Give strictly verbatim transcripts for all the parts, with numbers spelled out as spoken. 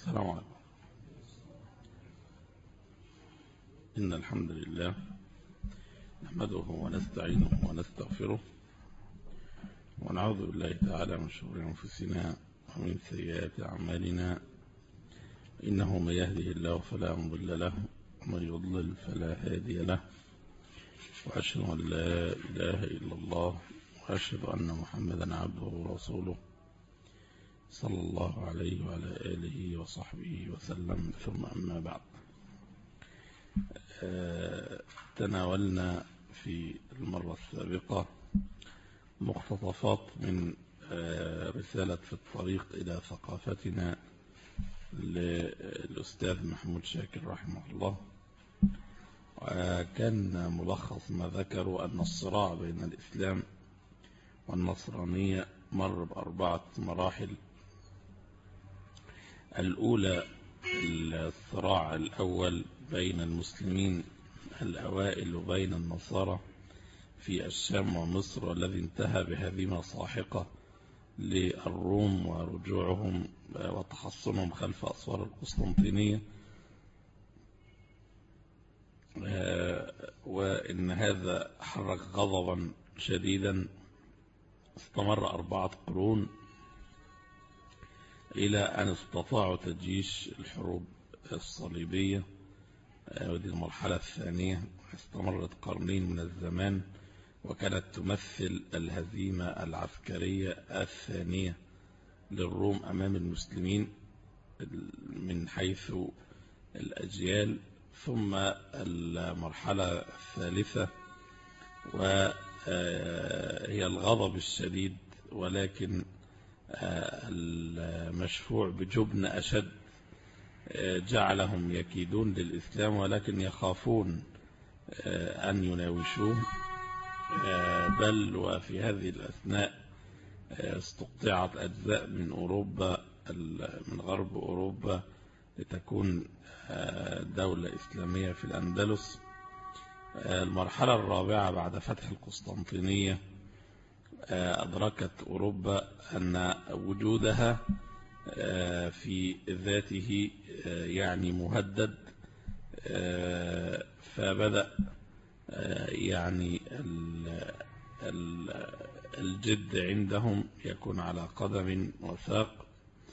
السلام عليكم. إن الحمد لله نحمده ونستعينه ونستغفره ونعوذ بالله تعالى من شرور أنفسنا ومن سيئات أعمالنا، إنه من يهده الله فلا مضل له ومن يضلل فلا هادي له، وأشهد أن لا إله إلا الله وأشهد أن محمدا عبده ورسوله صلى الله عليه وعلى آله وصحبه وسلم. ثم أما بعد، تناولنا في المرة السابقة مقتطفات من رسالة في الطريق إلى ثقافتنا للأستاذ محمود شاكر رحمه الله، وكان ملخص ما ذكروا أن الصراع بين الإسلام والنصرانية مر بأربعة مراحل. الأولى الصراع الأول بين المسلمين الأوائل وبين النصارى في الشام ومصر، والذي انتهى بهزيمة ساحقة للروم ورجوعهم وتحصنهم خلف أسوار القسطنطينية، وإن هذا حرك غضبا شديدا استمر أربعة قرون إلى أن استطاعوا تجيش الحروب الصليبية، ودي المرحلة الثانية استمرت قرنين من الزمان، وكانت تمثل الهزيمة العسكرية الثانية للروم أمام المسلمين من حيث الأجيال. ثم المرحلة الثالثة وهي الغضب الشديد، ولكن المشفوع بجبن أشد جعلهم يكيدون للإسلام ولكن يخافون أن يناوشوه، بل وفي هذه الأثناء استقطعت أجزاء من أوروبا من غرب أوروبا لتكون دولة إسلامية في الأندلس. المرحلة الرابعة بعد فتح القسطنطينية أدركت أوروبا أن وجودها في ذاته يعني مهدد، فبدأ يعني الجد عندهم يكون على قدم وساق،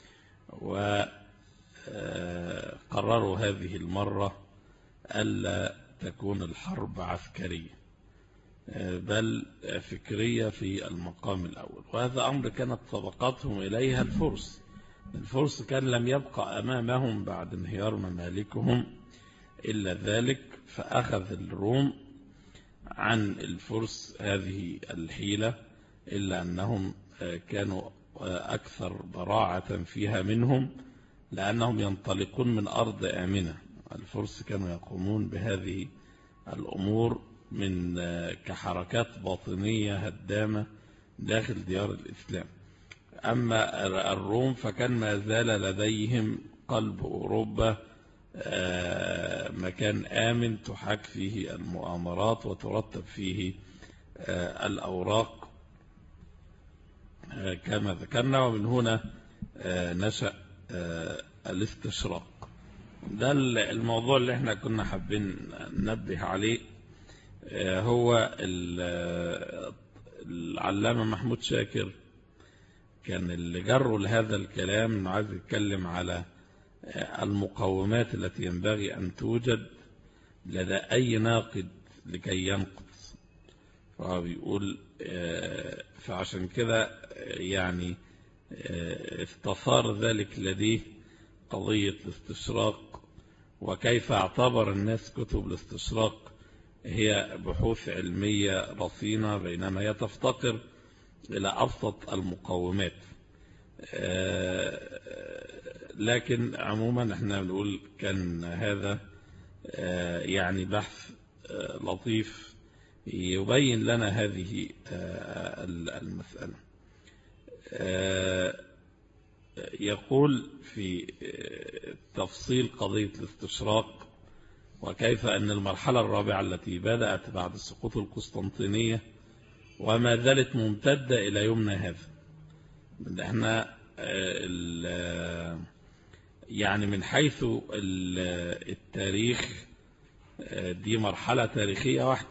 وقرروا هذه المرة ألا تكون الحرب عسكرية بل فكرية في المقام الأول، وهذا أمر كانت سبقتهم إليها الفرس. الفرس كان لم يبقى أمامهم بعد انهيار ممالكهم إلا ذلك، فأخذ الروم عن الفرس هذه الحيلة، إلا أنهم كانوا أكثر براعة فيها منهم لأنهم ينطلقون من أرض آمنة. الفرس كانوا يقومون بهذه الأمور من كحركات باطنية هدامة داخل ديار الإسلام. أما الروم فكان ما زال لديهم قلب أوروبا مكان آمن تحاك فيه المؤامرات وترتب فيه الأوراق كما ذكرنا، ومن هنا نشأ الاستشراق. ده الموضوع اللي احنا كنا حابين ننبه عليه. هو العلامة محمود شاكر كان اللي جره لهذا الكلام انه عايز يتكلم على المقومات التي ينبغي أن توجد لدى أي ناقد لكي ينقد، فهو بيقول فعشان كده يعني استثار ذلك لديه قضية الاستشراق، وكيف اعتبر الناس كتب الاستشراق هي بحوث علمية رصينة بينما هي تفتقر إلى أبسط المقومات. لكن عموما احنا بنقول كان هذا يعني بحث لطيف يبين لنا هذه المسألة. يقول في تفصيل قضية الاستشراق وكيف أن المرحلة الرابعة التي بدأت بعد سقوط القسطنطينية وما زالت ممتدة إلى يومنا هذا، احنا يعني من حيث التاريخ دي مرحلة تاريخية واحدة،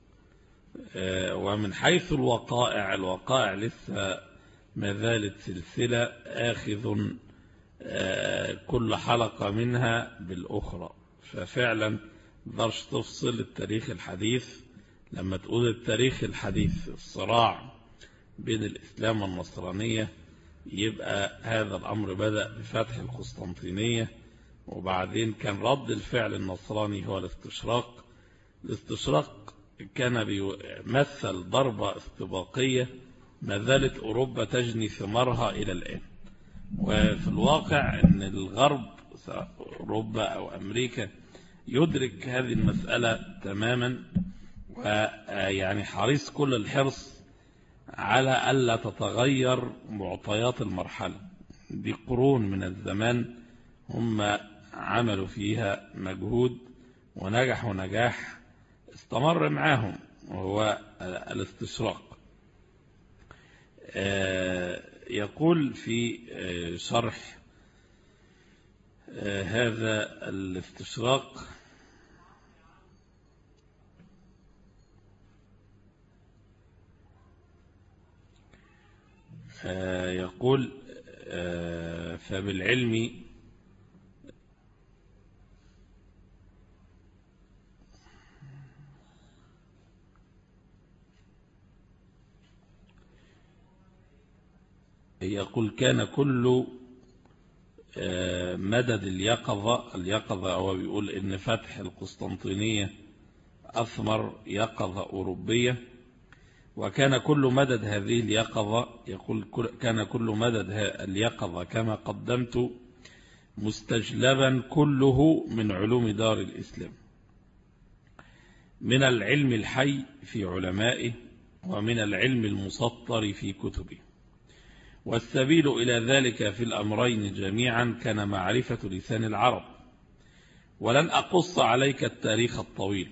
ومن حيث الوقائع الوقائع لسه ما زالت سلسلة آخذ كل حلقة منها بالأخرى. ففعلا مقدرش تفصل التاريخ الحديث. لما تقول التاريخ الحديث الصراع بين الإسلام والنصرانية، يبقى هذا الأمر بدأ بفتح القسطنطينية، وبعدين كان رد الفعل النصراني هو الاستشراق. الاستشراق كان بيمثل ضربة استباقية ما زالت أوروبا تجني ثمارها إلى الآن. وفي الواقع أن الغرب أوروبا أو أمريكا يدرك هذه المسألة تماما، ويعني حريص كل الحرص على ألا تتغير معطيات المرحلة دي. قرون من الزمان هم عملوا فيها مجهود ونجحوا نجاح استمر معاهم، وهو الاستشراق. يقول في شرح هذا الاستشراق: يقول فبالعلم يقول كان كل مدد اليقظة اليقظة هو بيقول إن فتح القسطنطينية أثمر يقظة أوروبية، وكان كل مدد هذه اليقظة يقول كان كل مدد اليقظة كما قدمت مستجلبا كله من علوم دار الإسلام، من العلم الحي في علمائه ومن العلم المسطر في كتبه. والسبيل إلى ذلك في الأمرين جميعا كان معرفة لسان العرب. ولن أقص عليك التاريخ الطويل،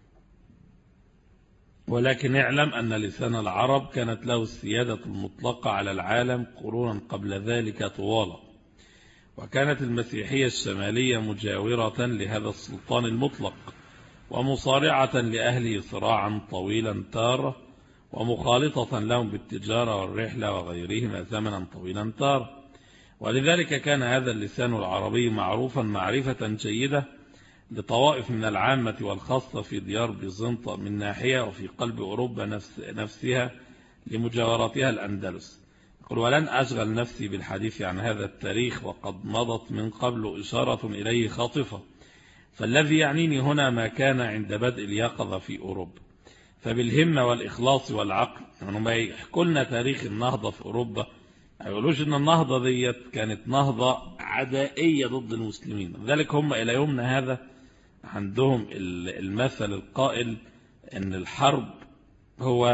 ولكن اعلم أن لسان العرب كانت له السيادة المطلقة على العالم قرونا قبل ذلك طوالا، وكانت المسيحية الشمالية مجاورة لهذا السلطان المطلق ومصارعة لأهله صراعا طويلا تارة، ومخالطة لهم بالتجارة والرحلة وغيرهما زمنا طويلا تارة. ولذلك كان هذا اللسان العربي معروفا معرفة جيدة لطوائف من العامة والخاصة في ديار بيزنطة من ناحية، وفي قلب أوروبا نفس نفسها لمجاورتها الأندلس. يقول: ولن أشغل نفسي بالحديث عن هذا التاريخ وقد مضت من قبل إشارة إليه خاطفة، فالذي يعنيني هنا ما كان عند بدء اليقظة في أوروبا. فبالهمة والإخلاص والعقل، يعني ما يحكوا لنا تاريخ النهضة في أوروبا ما يقولوش إن النهضة ديت كانت نهضة عدائية ضد المسلمين. لذلك هم إلى يومنا هذا عندهم المثل القائل إن الحرب هو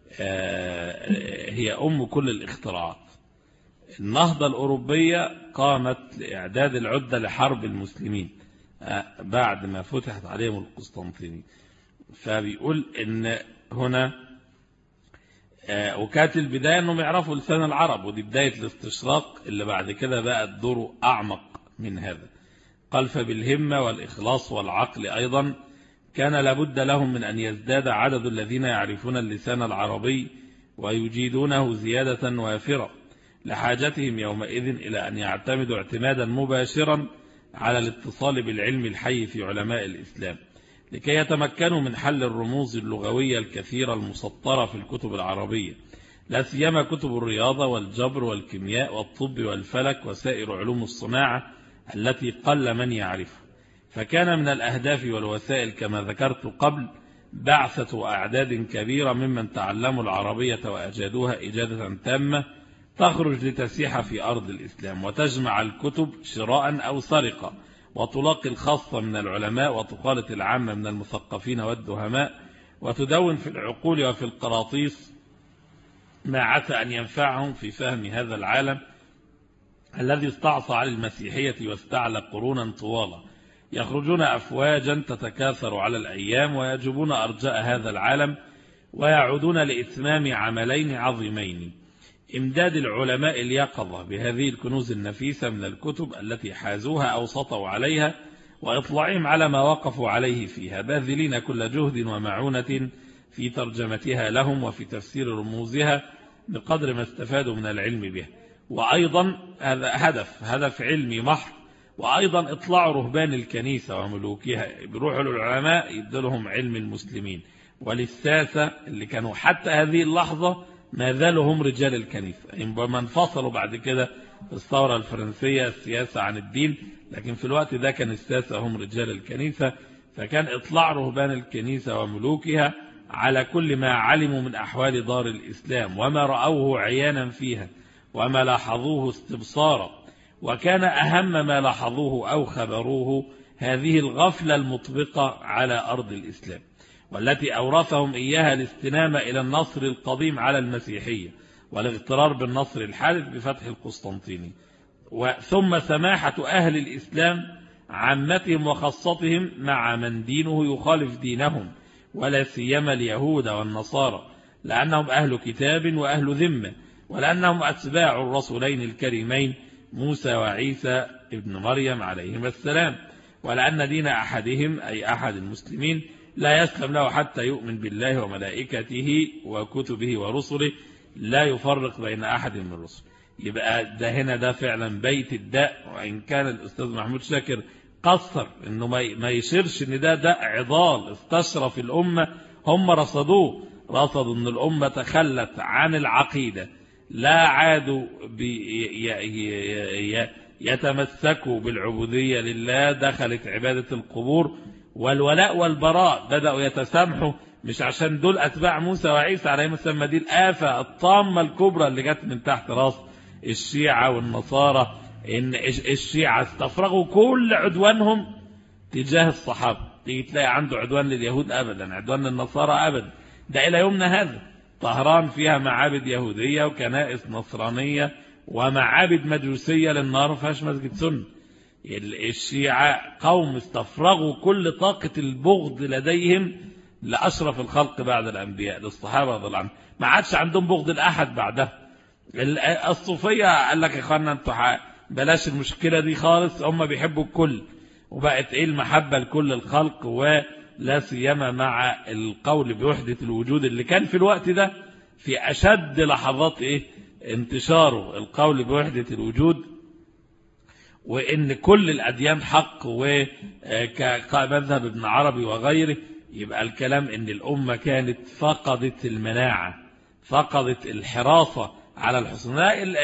هي أم كل الاختراعات. النهضة الأوروبية قامت لإعداد العدة لحرب المسلمين بعد ما فتحت عليهم القسطنطينية. فبيقول إن هنا وكانت البداية أنهم يعرفوا لسان العرب، ودي بداية الاستشراق اللي بعد كده بقى الدور أعمق من هذا. قال: فبالهمة والإخلاص والعقل أيضا كان لابد لهم من أن يزداد عدد الذين يعرفون اللسان العربي ويجيدونه زيادة وافرة لحاجتهم يومئذ إلى أن يعتمدوا اعتمادا مباشرا على الاتصال بالعلم الحي في علماء الإسلام، لكي يتمكنوا من حل الرموز اللغوية الكثيرة المسطرة في الكتب العربية، لا سيما كتب الرياضة والجبر والكيمياء والطب والفلك وسائر علوم الصناعة التي قل من يعرفها. فكان من الأهداف والوسائل كما ذكرت قبل بعثة أعداد كبيرة ممن تعلموا العربية وأجادوها إجادة تامة تخرج لتسيح في أرض الإسلام وتجمع الكتب شراء أو سرقة، وتلاقي الخاصة من العلماء وتخالط العامة من المثقفين والدهماء، وتدون في العقول وفي القراطيس ما عسى أن ينفعهم في فهم هذا العالم الذي استعصى على المسيحية واستعلى قرونا طوالا. يخرجون أفواجا تتكاثر على الأيام ويجبون أرجاء هذا العالم، ويعودون لإتمام عملين عظيمين: إمداد العلماء اليقظة بهذه الكنوز النفيسة من الكتب التي حازوها أو سطوا عليها، وإطلاعهم على ما وقفوا عليه فيها، باذلين كل جهد ومعونة في ترجمتها لهم وفي تفسير رموزها بقدر ما استفادوا من العلم بها. وأيضا هذا هدف هدف علمي محض. وأيضا إطلاع رهبان الكنيسة وملوكها، بيروحوا للعلماء يدلهم علم المسلمين، وللساسة اللي كانوا حتى هذه اللحظة ما زالوا هم رجال الكنيسة، ما انفصلوا بعد كده في الثورة الفرنسية السياسة عن الدين، لكن في الوقت ده كان الساسة هم رجال الكنيسة. فكان إطلاع رهبان الكنيسة وملوكها على كل ما علموا من أحوال دار الإسلام وما رأوه عيانا فيها وما لاحظوه استبصارا. وكان أهم ما لاحظوه أو خبروه هذه الغفلة المطبقة على أرض الإسلام، والتي أورثهم إياها الاستنامة إلى النصر القديم على المسيحية والاغترار بالنصر الحادث بفتح القسطنطيني، ثم سماحة أهل الإسلام عامتهم وخاصتهم مع من دينه يخالف دينهم، ولا سيما اليهود والنصارى، لأنهم أهل كتاب وأهل ذمة، ولأنهم أتباع الرسولين الكريمين موسى وعيسى ابن مريم عليهما السلام، ولأن دين أحدهم أي أحد المسلمين لا يسلم له حتى يؤمن بالله وملائكته وكتبه ورسله، لا يفرق بين أحد من الرسل. يبقى ده هنا ده فعلا بيت الداء. وإن كان الأستاذ محمود شاكر قصر إنه ما يشيرش إن ده داء عضال استشرف الأمة، هم رصدوه، رصدوا إن الأمة تخلت عن العقيدة، لا عادوا يتمسكوا بالعبودية لله، دخلت عبادة القبور، والولاء والبراء بدأوا يتسامحوا، مش عشان دول أتباع موسى وعيسى عليهم السلام، دي الآفة الطامة الكبرى اللي جت من تحت راس الشيعة والنصارى، إن الشيعة استفرغوا كل عدوانهم تجاه الصحابة. تيجي تلاقي عنده عدوان لليهود أبدا، عدوان للنصارى أبدا، ده إلى يومنا هذا. طهران فيها معابد يهودية وكنائس نصرانية ومعابد مجوسية للنار، ما فيهاش مسجد سنة. الشيعة قوم استفرغوا كل طاقة البغض لديهم لأشرف الخلق بعد الأنبياء، للصحابة رضي الله عنهم، ما عادش عندهم بغض الأحد بعده. الصوفية قال لك يا اخوانا انتوا بلاش المشكلة دي خالص، هم بيحبوا الكل، وبقت ايه المحبة لكل الخلق، ولا سيما مع القول بوحدة الوجود اللي كان في الوقت ده في أشد لحظات ايه انتشاره القول بوحدة الوجود، وإن كل الأديان حق، وكمذهب ابن عربي وغيره. يبقى الكلام إن الأمة كانت فقدت المناعة، فقدت الحراسة على الحصن.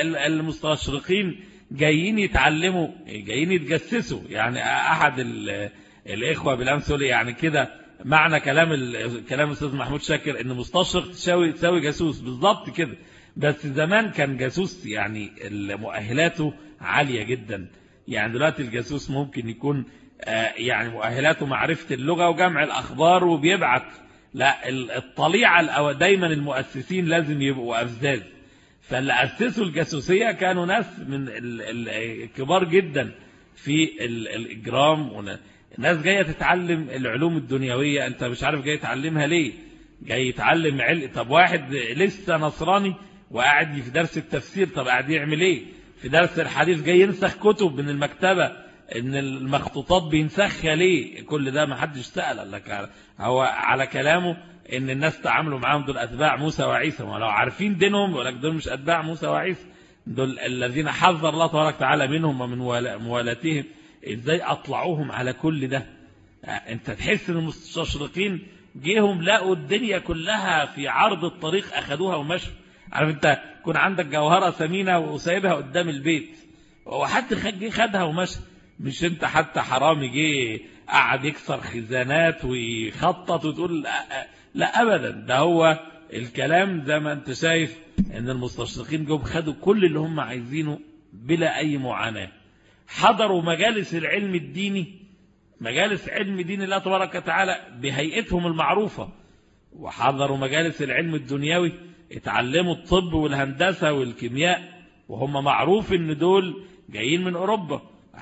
المستشرقين جايين يتعلموا، جايين يتجسسوا. يعني أحد الإخوة بالأمس يقول يعني كده معنى كلام كلام الأستاذ محمود شاكر إن مستشرق تساوي تساوي جاسوس، بالضبط كده. بس زمان كان جاسوس يعني مؤهلاته عالية جدا. يعني دلوقتي الجاسوس ممكن يكون يعني مؤهلاته معرفة اللغة وجمع الأخبار وبيبعت، لا الطليعة دايما المؤسسين لازم يبقوا أفزاز. فاللي أسسوا الجاسوسية كانوا ناس من الكبار جدا في الإجرام، ناس جاية تتعلم العلوم الدنيوية، أنت مش عارف جاي تعلمها ليه، جاي يتعلم علم. طب واحد لسه نصراني وقاعد في درس التفسير، طب قاعد يعمل ايه في درس الحديث؟ جاي ينسخ كتب من المكتبة، ان المخطوطات بينسخها ليه؟ كل ده ما حدش سأل لك. هو على كلامه ان الناس تعاملوا معاهم دول اتباع موسى وعيسى، ولو عارفين دينهم يقول لك دول مش اتباع موسى وعيسى، دول الذين حذر الله تبارك وتعالى منهم ومن موالاتهم. ازاي اطلعوهم على كل ده؟ انت تحس ان المستشرقين جيهم لقوا الدنيا كلها في عرض الطريق اخذوها ومشوا. عارف انت يكون عندك جوهرة ثمينة وسايبها قدام البيت، وحد جه خدها ومشى، مش انت حتى حرامي جه قعد يكسر خزانات ويخطط وتقول لا, لا ابدا. ده هو الكلام زي ما انت شايف ان المستشرقين جم خدوا كل اللي هم عايزينه بلا اي معاناة. حضروا مجالس العلم الديني، مجالس علم دين الله تبارك وتعالى بهيئتهم المعروفة، وحضروا مجالس العلم الدنيوي، اتعلموا الطب والهندسة والكيمياء، وهم معروف ان دول جايين من اوروبا،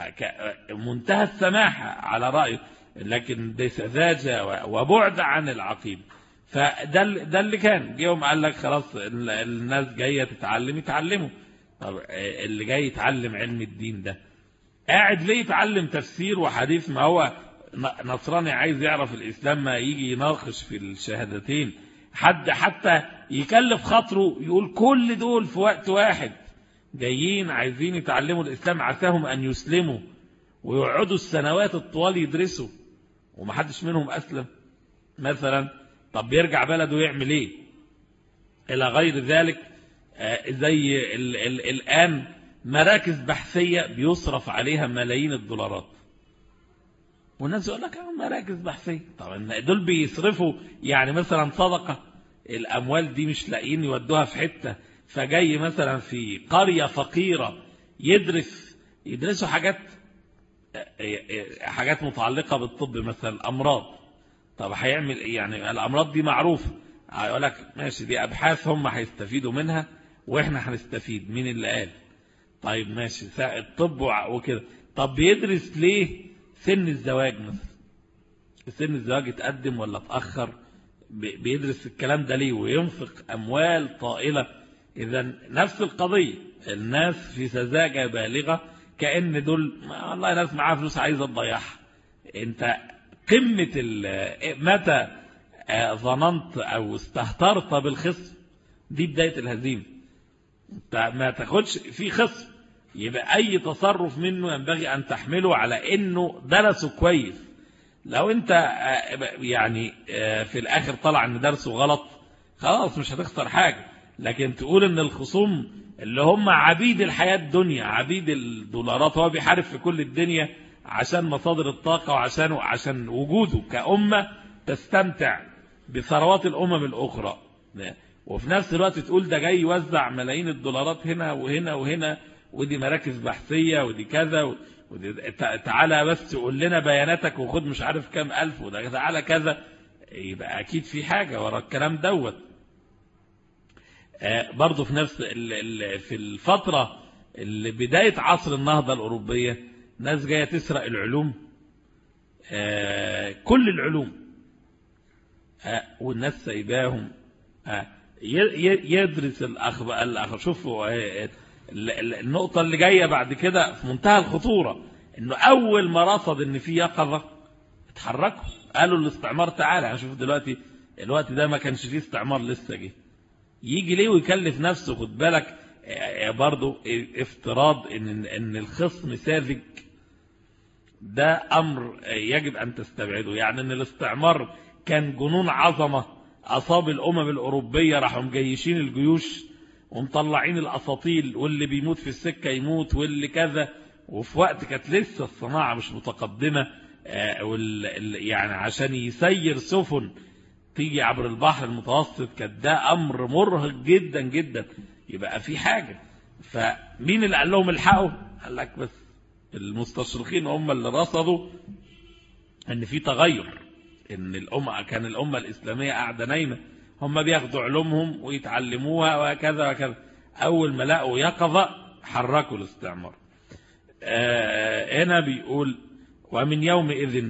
منتهى السماحة على رأيه، لكن دي سذاجة وبعد عن العقيدة. فده ده اللي كان يوم قال لك خلاص الناس جاية تتعلم يتعلموا. طب اللي جاي يتعلم علم الدين ده قاعد ليه يتعلم تفسير وحديث؟ ما هو نصراني عايز يعرف الإسلام ما يجي يناقش في الشهادتين، حد حتى يكلف خاطره يقول كل دول في وقت واحد جايين عايزين يتعلموا الإسلام، عساهم أن يسلموا ويقعدوا السنوات الطوال يدرسوا ومحدش منهم أسلم مثلا. طب بيرجع بلده يعمل ايه؟ إلى غير ذلك. زي ال ال الآن مراكز بحثية بيصرف عليها ملايين الدولارات، والناس يقول لك مراكز بحثية. طبعا دول بيصرفوا يعني مثلا صدقة، الأموال دي مش لاقيين يودوها في حتة، فجاي مثلا في قرية فقيرة يدرس يدرسوا حاجات حاجات متعلقة بالطب مثلا، أمراض. طب هيعمل ايه يعني؟ الأمراض دي معروفة، هيقول لك ماشي دي أبحاث هم هيستفيدوا منها وإحنا هنستفيد. مين اللي قال؟ طيب ماشي الطب وكده. طب بيدرس ليه سن الزواج مثلا؟ سن الزواج اتقدم ولا اتأخر؟ بيدرس الكلام ده ليه وينفق أموال طائلة؟ إذا نفس القضية، الناس في سذاجة بالغة كأن دول والله ناس معاها فلوس عايزة تضيعها. انت قمة متى ظننت أو استهترت بالخصم؟ دي بداية الهزيمة. انت ما تاخدش في خصم يبقى أي تصرف منه ينبغي أن تحمله على أنه درسه كويس. لو أنت يعني في الآخر طلع أن درسه غلط خلاص مش هتخسر حاجة، لكن تقول أن الخصوم اللي هم عبيد الحياة الدنيا عبيد الدولارات، هو بيحارب في كل الدنيا عشان مصادر الطاقة وعشان عشان وجوده كأمة تستمتع بثروات الأمم الأخرى، وفي نفس الوقت تقول ده جاي يوزع ملايين الدولارات هنا وهنا وهنا، ودي مراكز بحثية ودي كذا ودي تعالى بس تقول لنا بياناتك وخد مش عارف كام ألف، وده تعالى كذا. يبقى أكيد في حاجة ورا الكلام دوت. برضو في نفس في الفترة اللي بداية عصر النهضة الأوروبية ناس جاية تسرق العلوم، كل العلوم، والناس سايباهم يدرس الأخبار. شوفوا النقطة اللي جاية بعد كده في منتهى الخطورة، انه اول ما رصد ان في يقظة اتحركوا قالوا الاستعمار تعالى. هنشوف دلوقتي الوقت ده ما كانش فيه استعمار لسه جه، يجي ليه ويكلف نفسه؟ خد بالك برضو افتراض ان ان الخصم ساذج ده امر يجب ان تستبعده. يعني ان الاستعمار كان جنون عظمة اصاب الامم الاوروبية، راحوا مجيشين الجيوش ومطلعين الاساطيل، واللي بيموت في السكة يموت واللي كذا، وفي وقت كانت لسه الصناعة مش متقدمة، يعني عشان يسير سفن تيجي عبر البحر المتوسط كان ده امر مرهق جدا جدا. يبقى في حاجة. فمين اللي قال لهم الحقوا؟ قال لك بس المستشرقين هم اللي رصدوا ان في تغير، ان الامه كان الامه الاسلاميه قاعده نايمه، هم بياخدوا علومهم ويتعلموها وكذا وكذا. اول ما لقوا يقظه حركوا الاستعمار. آه هنا بيقول ومن يومئذ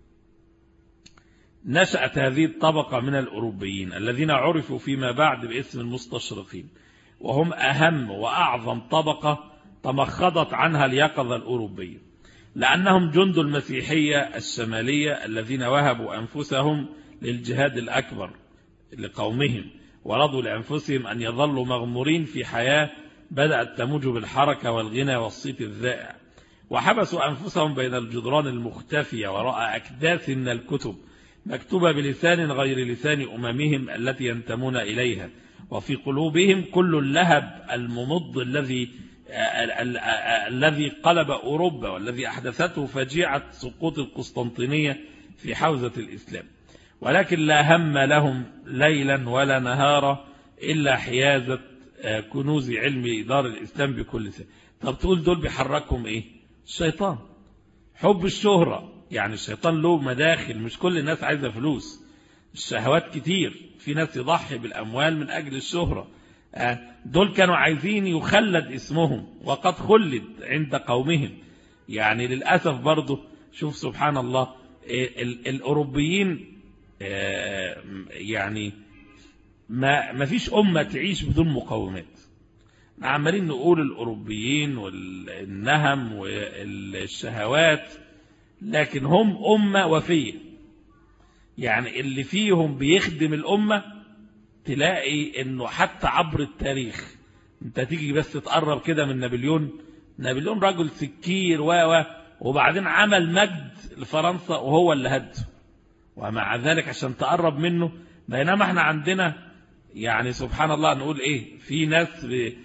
نشأت هذه الطبقة من الأوروبيين الذين عرفوا فيما بعد باسم المستشرقين، وهم أهم وأعظم طبقة تمخضت عنها اليقظة الأوروبية، لأنهم جند المسيحية الشمالية الذين وهبوا أنفسهم للجهاد الأكبر لقومهم، ورضوا لأنفسهم أن يظلوا مغمورين في حياة بدأت تموج بالحركة والغنى والصيت الذائع، وحبسوا أنفسهم بين الجدران المختفية وراء أكداس من الكتب مكتوبة بلسان غير لسان أممهم التي ينتمون إليها، وفي قلوبهم كل اللهب الممض الذي الذي قلب أوروبا والذي أحدثته فجيعة سقوط القسطنطينية في حوزة الإسلام، ولكن لا هم لهم ليلا ولا نهارا إلا حيازة كنوز علم دار الإسلام بكل سنة. طب تقول دول بيحركهم إيه؟ الشيطان، حب الشهرة. يعني الشيطان له مداخل، مش كل الناس عايزة فلوس، الشهوات كتير، في ناس يضحي بالأموال من أجل الشهرة. دول كانوا عايزين يخلد اسمهم وقد خلد عند قومهم. يعني للأسف برضو شوف سبحان الله الأوروبيين يعني ما ما فيش أمة تعيش بدون مقومات. عمالين نقول الأوروبيين والنهم والشهوات، لكن هم أمة وفية، يعني اللي فيهم بيخدم الأمة. تلاقي انه حتى عبر التاريخ انت تيجي بس تقرب كده من نابليون. نابليون رجل سكير و وبعدين عمل مجد لفرنسا وهو اللي هده، ومع ذلك عشان تقرب منه. بينما احنا عندنا يعني سبحان الله نقول ايه، في ناس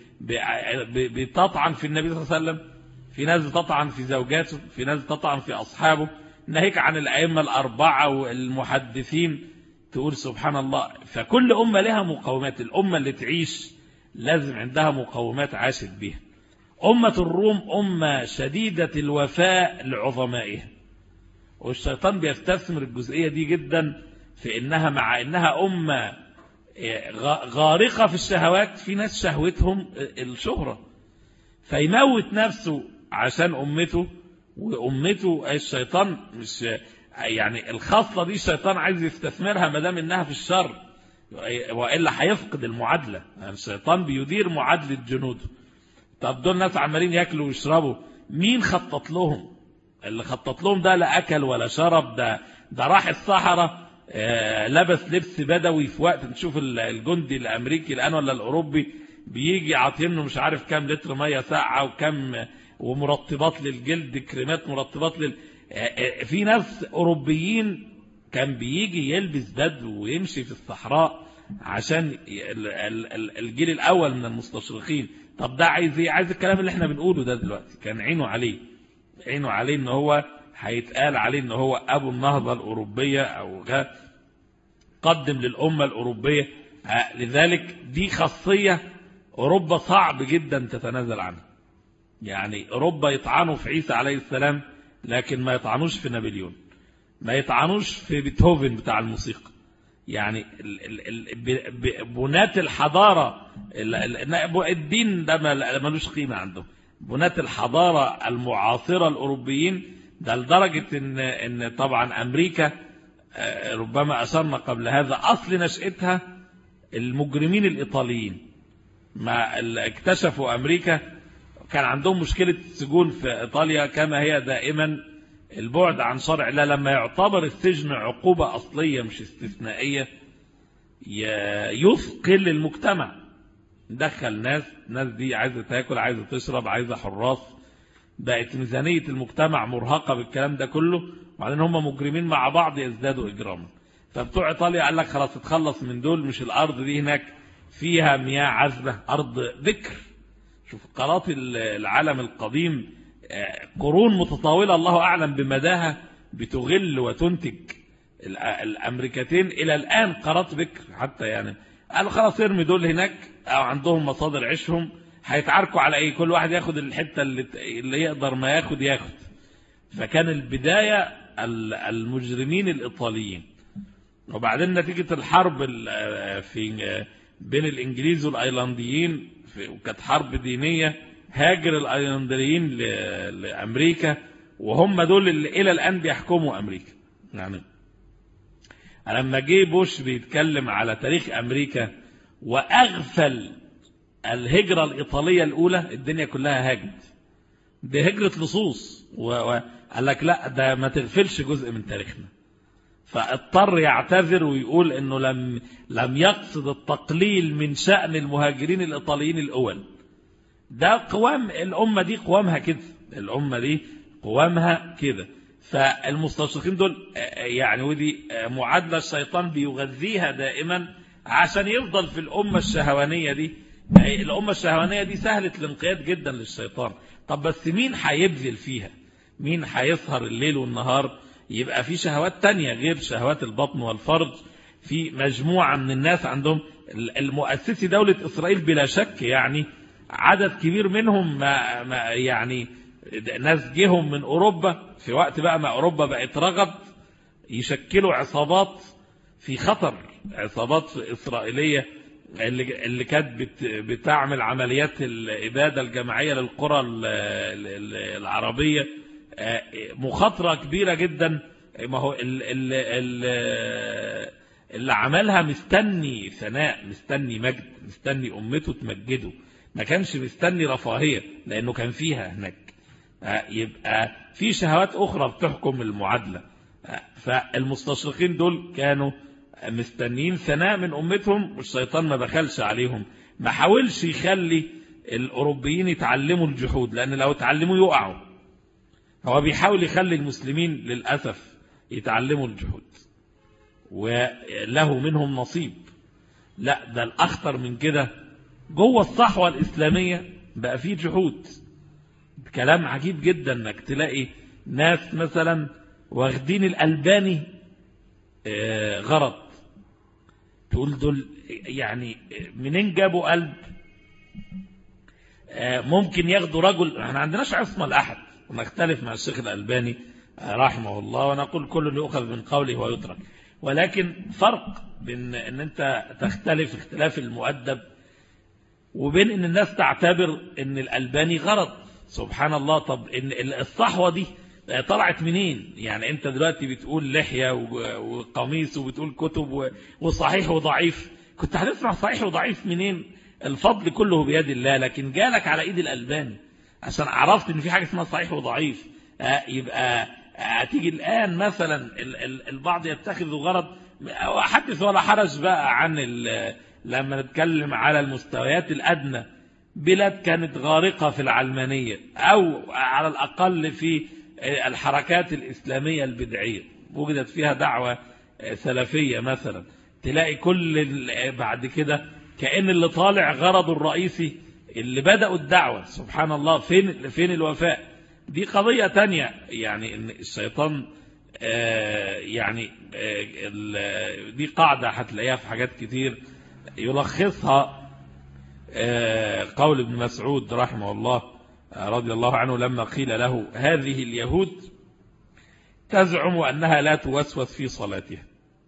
بتطعن في النبي صلى الله عليه وسلم، في ناس بتطعن في زوجاته، في ناس بتطعن في اصحابه، ناهيك عن الائمه الاربعه والمحدثين. تقول سبحان الله. فكل أمة لها مقومات. الأمة اللي تعيش لازم عندها مقومات عاشت بها. أمة الروم أمة شديدة الوفاء لعظمائها، والشيطان بيستثمر الجزئية دي جدا في إنها مع إنها أمة غارقة في الشهوات، في ناس شهوتهم الشهرة، فيموت نفسه عشان أمته. وأمته الشيطان مش يعني الخاصة دي الشيطان عايز يستثمرها ما دام انها في الشر، والا هيفقد المعادلة. يعني الشيطان بيدير معادلة جنوده. طب دول ناس عمالين ياكلوا ويشربوا، مين خطط لهم؟ اللي خطط لهم ده لا اكل ولا شرب، ده ده راح الصحراء آه لبس لبس بدوي. في وقت نشوف الجندي الامريكي الان ولا الاوروبي بيجي عاطينه مش عارف كام لتر ميه ساقعه وكم ومرطبات للجلد، كريمات مرطبات لل في ناس أوروبيين كان بيجي يلبس بدو ويمشي في الصحراء عشان الجيل الأول من المستشرقين. طب ده عايز ايه؟ عايز الكلام اللي احنا بنقوله ده دلوقتي. كان عينه عليه، عينه عليه ان هو هيتقال عليه ان هو أبو النهضة الأوروبية أو قدم للأمة الأوروبية. لذلك دي خاصية أوروبا صعب جدا تتنازل عنها. يعني أوروبا يطعنوا في عيسى عليه السلام لكن ما يطعنوش في نابليون، ما يطعنوش في بيتهوفن بتاع الموسيقى. يعني بنات الحضارة الدين ده ملوش قيمة عندهم. بنات الحضارة المعاصرة الأوروبيين ده لدرجة إن إن طبعا أمريكا ربما أشرنا قبل هذا أصل نشأتها المجرمين الإيطاليين. ما اكتشفوا أمريكا كان عندهم مشكلة السجون في إيطاليا كما هي دائما البعد عن شرع الله. لما يعتبر السجن عقوبة أصلية مش استثنائية يثقل المجتمع. دخل ناس، ناس دي عايزة تاكل، عايزة تشرب، عايزة حراس، بقت ميزانية المجتمع مرهقة بالكلام ده كله، وبعدين هم مجرمين مع بعض يزدادوا إجراما. فبتوع إيطاليا قال لك خلاص اتخلص من دول، مش الأرض دي هناك فيها مياه عذبة، أرض ذكر. شوف قارات العالم القديم قرون متطاولة الله أعلم بمداها بتغل وتنتج. الأمريكتين إلى الآن قارات ذكر حتى. يعني قالوا خلاص ارمي دول هناك أو عندهم مصادر عيشهم، هيتعاركوا على أي كل واحد ياخد الحتة اللي, اللي يقدر ما ياخد ياخد. فكان البداية المجرمين الإيطاليين، وبعدين نتيجة الحرب في بين الإنجليز والأيرلنديين وكانت حرب دينية، هاجر الأيرلنديين لأمريكا، وهم دول اللي إلى الآن بيحكموا أمريكا. يعني لما جه بوش بيتكلم على تاريخ أمريكا وأغفل الهجرة الإيطالية الأولى، الدنيا كلها هاجت، دي هجرة لصوص، وقال لك لا ده ما تغفلش جزء من تاريخنا. فاضطر يعتذر ويقول انه لم لم يقصد التقليل من شأن المهاجرين الإيطاليين الأول. ده قوام الأمة دي، قوامها كده، الأمة دي قوامها كده. فالمستشرقين دول يعني ودي معادلة الشيطان بيغذيها دائما عشان يفضل في الأمة الشهوانية دي. الأمة الشهوانية دي سهلة الانقياد جدا للشيطان. طب بس مين هيبذل فيها؟ مين هيسهر الليل والنهار؟ يبقى في شهوات تانية غير شهوات البطن والفرج. في مجموعة من الناس عندهم المؤسسي دولة إسرائيل بلا شك، يعني عدد كبير منهم ما ما يعني ناس جيهم من أوروبا في وقت بقى ما أوروبا بقت رغد، يشكلوا عصابات في خطر، عصابات إسرائيلية اللي اللي كانت بتعمل عمليات الإبادة الجماعية للقرى العربية، مخاطرة كبيرة جدا ما هو ال ال ال اللي عملها مستني ثناء، مستني مجد، مستني أمته تمجده، ما كانش مستني رفاهية لأنه كان فيها هناك. يبقى في شهوات أخرى بتحكم المعادلة. فالمستشرقين دول كانوا مستنيين ثناء من أمتهم، والشيطان ما بخلش عليهم، ما حاولش يخلي الأوروبيين يتعلموا الجحود، لأن لو تعلموا يقعوا. هو بيحاول يخلي المسلمين للأسف يتعلموا الجحود وله منهم نصيب. لا، ده الأخطر من كده، جوه الصحوة الإسلامية بقى فيه جحود. كلام عجيب جدا انك تلاقي ناس مثلا واخدين الألباني غرض، تقول دول يعني منين جابوا قلب؟ ممكن ياخدوا رجل، احنا عندناش عصمة لأحد، ونختلف مع الشيخ الألباني رحمه الله، ونقول كل يؤخذ من قوله ويترك، ولكن فرق بين ان انت تختلف اختلاف المؤدب وبين ان الناس تعتبر ان الألباني غرض. سبحان الله. طب ان الصحوة دي طلعت منين؟ يعني انت دلوقتي بتقول لحية وقميص وبتقول كتب وصحيح وضعيف، كنت هتسمع صحيح وضعيف منين؟ الفضل كله بيد الله، لكن جالك على ايد الألباني عشان عرفت ان في حاجة اسمها صحيح وضعيف. يبقى هتيجي الآن مثلا البعض يتخذ غرض، حدث ولا حرج بقى عن لما نتكلم على المستويات الأدنى، بلاد كانت غارقة في العلمانية أو على الأقل في الحركات الإسلامية البدعية، وجدت فيها دعوة سلفية مثلا، تلاقي كل بعد كده كأن اللي طالع غرضه الرئيسي اللي بدأوا الدعوة. سبحان الله. فين فين الوفاء؟ دي قضية تانية. يعني إن الشيطان يعني دي قاعدة هتلاقيها في حاجات كتير، يلخصها قول ابن مسعود رحمه الله رضي الله عنه لما قيل له هذه اليهود تزعم أنها لا توسوس في صلاتها.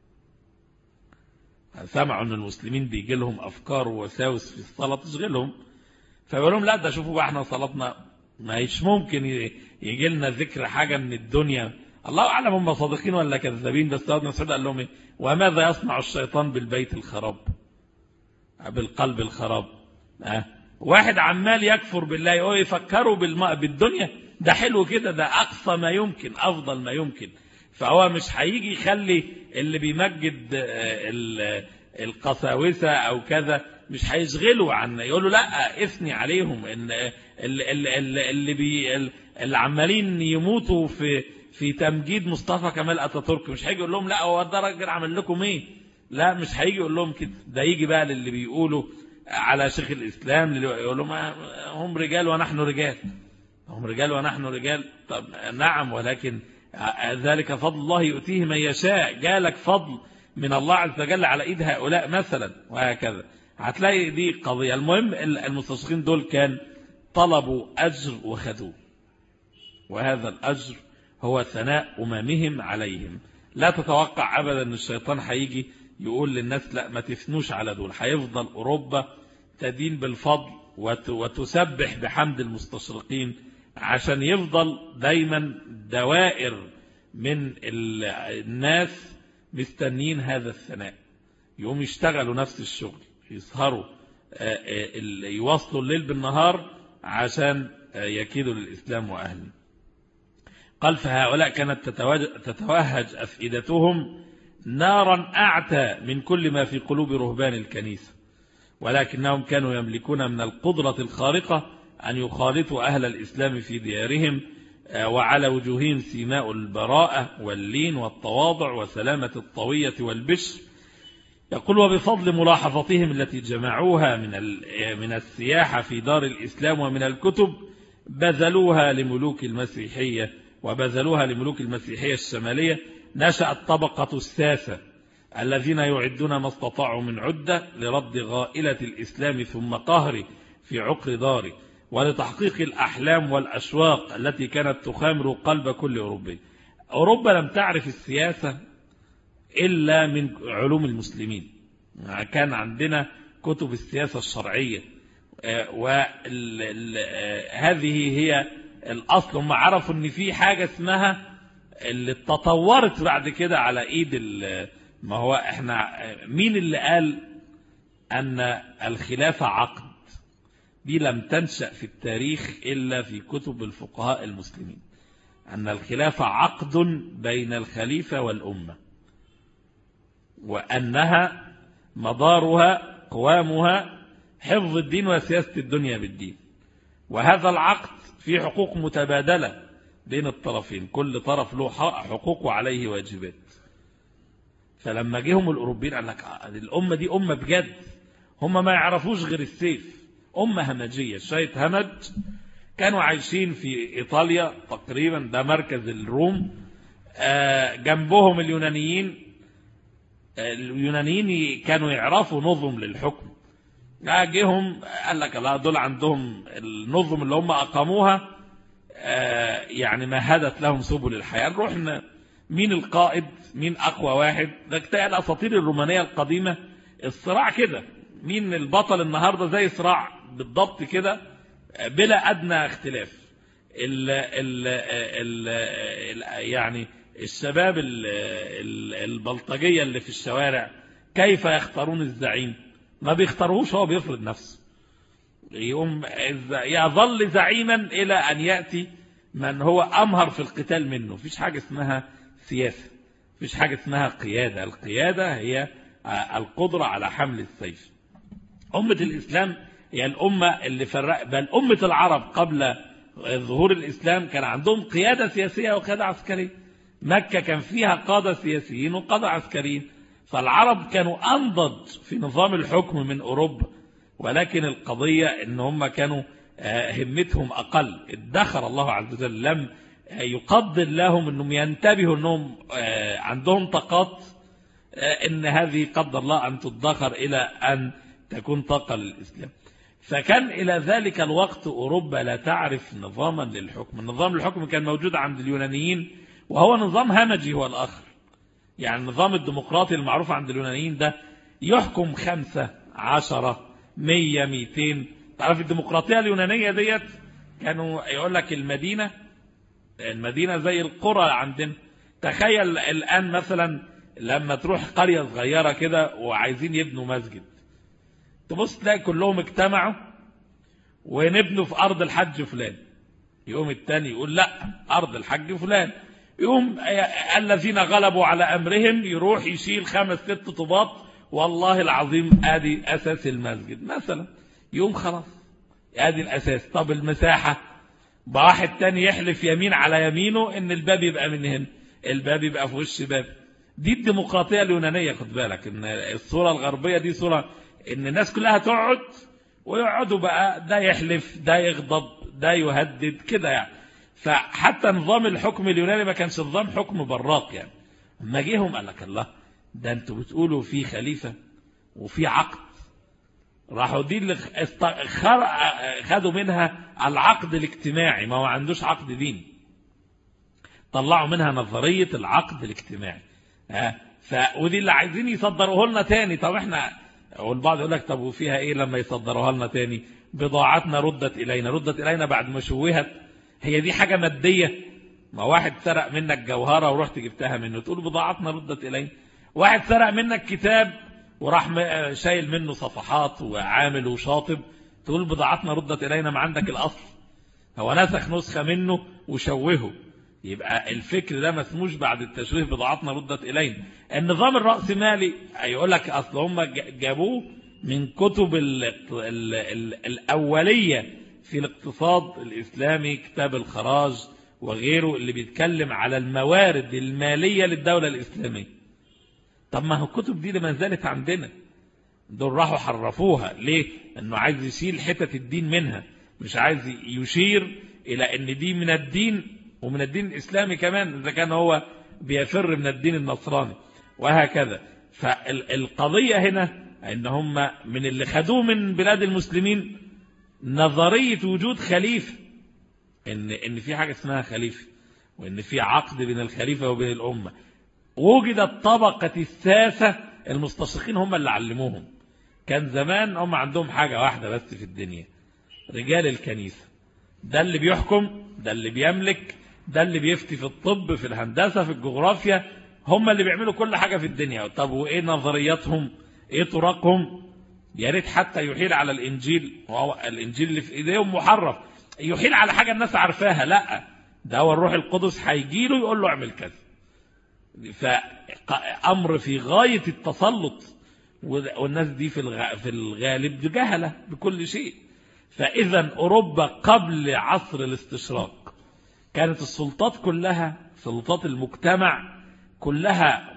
سمعوا أن المسلمين بيجي لهم أفكار ووساوس في الصلاة تشغلهم، فيقول لهم لا، ده شوفوا بقى احنا صلاتنا ما هيش ممكن يجي لنا ذكر حاجة من الدنيا. الله أعلم هم صادقين ولا كذابين، بس ابن مسعود قال لهم وماذا يصنع الشيطان بالبيت الخراب، بالقلب الخراب؟ أه؟ واحد عمال يكفر بالله يفكروا بالدنيا، ده حلو كده، ده أقصى ما يمكن، أفضل ما يمكن. فهو مش هيجي يخلي اللي بيمجد القساوسة أو كذا مش هيشغلوا عنه، يقولوا لا اثني عليهم ان اللي, اللي, بي اللي عمالين يموتوا في في تمجيد مصطفى كمال اتاتورك، مش هيجي يقول لهم لا هو ده راجل عمل لكم ايه، لا مش هيجي يقول لهم كده. ده يجي بقى للي بيقولوا على شيخ الإسلام اللي يقول لهم هم رجال ونحن رجال، هم رجال ونحن رجال. طب نعم، ولكن ذلك فضل الله يؤتيه من يشاء، جالك فضل من الله عز وجل على ايد هؤلاء مثلا، وهكذا هتلاقي دي قضية. المهم المستشرقين دول كان طلبوا أجر وخذوه، وهذا الأجر هو ثناء أممهم عليهم. لا تتوقع أبدا أن الشيطان هيجي يقول للناس لا ما تثنوش على دول، هيفضل أوروبا تدين بالفضل وتسبح بحمد المستشرقين عشان يفضل دايما دوائر من الناس مستنين هذا الثناء، يقوم يشتغلوا نفس الشغل، يسهروا يواصلوا الليل بالنهار عشان يكيدوا للإسلام وأهله. قال فهؤلاء كانت تتوهج أفئدتهم نارا أعتى من كل ما في قلوب رهبان الكنيسة، ولكنهم كانوا يملكون من القدرة الخارقة أن يخالطوا أهل الإسلام في ديارهم، وعلى وجوههم سيماء البراءة واللين والتواضع وسلامة الطوية والبشر. يقول وبفضل ملاحظتهم التي جمعوها من من السياحة في دار الإسلام ومن الكتب بذلوها لملوك المسيحية وبذلوها لملوك المسيحية الشمالية، نشأت طبقة الساسة الذين يعدون ما استطاعوا من عدة لرد غائلة الإسلام ثم قهره في عقر داره، ولتحقيق الأحلام والأشواق التي كانت تخامر قلب كل أوروبي. أوروبا لم تعرف السياسة إلا من علوم المسلمين، كان عندنا كتب السياسة الشرعية، وهذه هي الأصل. هم عرفوا أن في حاجة اسمها اللي تطورت بعد كده على ايد ما هو احنا مين اللي قال ان الخلافة عقد؟ دي لم تنشأ في التاريخ الا في كتب الفقهاء المسلمين، ان الخلافة عقد بين الخليفة والأمة، وانها مدارها قوامها حفظ الدين وسياسة الدنيا بالدين. وهذا العقد فيه حقوق متبادلة بين الطرفين، كل طرف له حقوق وعليه واجبات. فلما جيهم الأوروبيين قال لك الأمة دي أمة بجد، هم ما يعرفوش غير السيف، أمة همجية شوية همج. كانوا عايشين في إيطاليا تقريبا، ده مركز الروم، جنبهم اليونانيين. اليونانيين كانوا يعرفوا نظم للحكم، جيهم قال لك لا، دول عندهم النظم اللي هم أقاموها يعني مهدت لهم سبل الحياة. نروح مين القائد، مين أقوى واحد. ده كتاب الأساطير الرومانية القديمة الصراع كده، مين البطل النهاردة، زي صراع بالضبط كده بلا أدنى اختلاف. ال ال ال ال يعني الشباب البلطجية اللي في الشوارع كيف يختارون الزعيم؟ ما بيختاروش، هو بيفرض نفسه. يقوم يظل زعيما إلى أن يأتي من هو أمهر في القتال منه. فيش حاجة اسمها سياسة، فيش حاجة اسمها قيادة. القيادة هي القدرة على حمل السيف. أمة الإسلام هي الأمة اللي فرق، بل أمة العرب قبل ظهور الإسلام كان عندهم قيادة سياسية وقيادة عسكرية. مكة كان فيها قادة سياسيين وقادة عسكريين، فالعرب كانوا أنضج في نظام الحكم من أوروبا، ولكن القضية إن هم كانوا همتهم أقل. ادخر الله عز وجل، لم يقدر لهم أنهم ينتبهوا أنهم عندهم طاقات، إن هذه قدر الله أن تدخر إلى أن تكون طاقة للإسلام. فكان إلى ذلك الوقت أوروبا لا تعرف نظاما للحكم. النظام الحكم كان موجود عند اليونانيين، وهو نظام همجي هو الآخر. يعني النظام الديمقراطي المعروف عند اليونانيين ده يحكم خمسة عشرة مية ميتين. تعرف الديمقراطية اليونانية ديت كانوا يقول لك المدينة المدينة زي القرى عندنا. تخيل الآن مثلا لما تروح قرية صغيرة كده وعايزين يبنوا مسجد، تبص تلاقي كلهم اجتمعوا ونبنوا في أرض الحج فلان. يقوم التاني يقول لا، أرض الحج فلان. يقوم الذين غلبوا على أمرهم يروح يشيل خمس ست طوبات، والله العظيم ادي أساس المسجد مثلا. يقوم خلاص ادي الأساس. طب المساحة، بواحد تاني يحلف يمين على يمينه ان الباب يبقى من هنا، الباب يبقى في وش باب. دي الديمقراطية اليونانية. خد بالك ان الصورة الغربية دي صورة ان الناس كلها تقعد ويقعدوا بقى، ده يحلف، ده يغضب، ده يهدد كده يعني. فحتى نظام الحكم اليوناني ما كانش نظام حكم براق يعني. اما جيهم قال لك الله، ده انتوا بتقولوا في خليفة وفي عقد. راحوا دي اللي خدوا منها العقد الاجتماعي، ما هو عندوش عقد ديني، طلعوا منها نظرية العقد الاجتماعي. ها ف ودي اللي عايزين يصدروه لنا تاني. طب احنا، والبعض يقول لك طب وفيها ايه لما يصدروها لنا تاني؟ بضاعتنا ردت الينا، ردت الينا بعد ما شوهت. هي دي حاجة مادية؟ ما واحد سرق منك جوهرة ورحت جبتها منه تقول بضاعتنا ردت الينا. واحد سرق منك كتاب وراح شايل منه صفحات وعامل وشاطب تقول بضاعتنا ردت الينا، ما عندك الاصل. هو نسخ نسخة منه وشوهه. يبقى الفكر ده مسموش بعد التشويه بضاعتنا ردت الينا. النظام الرأسمالي يقول لك اصل هم جابوه من كتب ال ال ال الأولية في الاقتصاد الإسلامي، كتاب الخراج وغيره اللي بيتكلم على الموارد المالية للدولة الإسلامية. طب ما هو الكتب دي ما زالت عندنا، دول راحوا حرفوها ليه؟ انه عايز يشيل حتة الدين منها، مش عايز يشير الى ان دي من الدين ومن الدين الإسلامي كمان، اذا كان هو بيفر من الدين النصراني وهكذا. فالقضية هنا ان هم من اللي خدوه من بلاد المسلمين نظرية وجود خليفة، ان ان في حاجة اسمها خليفة، وان في عقد بين الخليفة وبين الأمة. وجدت طبقة الساسة المستشرقين هم اللي علموهم. كان زمان هم عندهم حاجة واحدة بس في الدنيا، رجال الكنيسة. ده اللي بيحكم، ده اللي بيملك، ده اللي بيفتي في الطب، في الهندسة، في الجغرافيا، هم اللي بيعملوا كل حاجة في الدنيا. طب وإيه نظرياتهم؟ إيه طرقهم؟ يا ريت حتى يحيل على الإنجيل، وهو الإنجيل اللي في إيديهم محرف، يحيل على حاجة الناس عارفاها. لا، ده هو الروح القدس هيجي له يقول له اعمل كذا. فأمر في غاية التسلط، والناس دي في الغالب جهلة بكل شيء. فإذا أوروبا قبل عصر الاستشراق كانت السلطات كلها، سلطات المجتمع كلها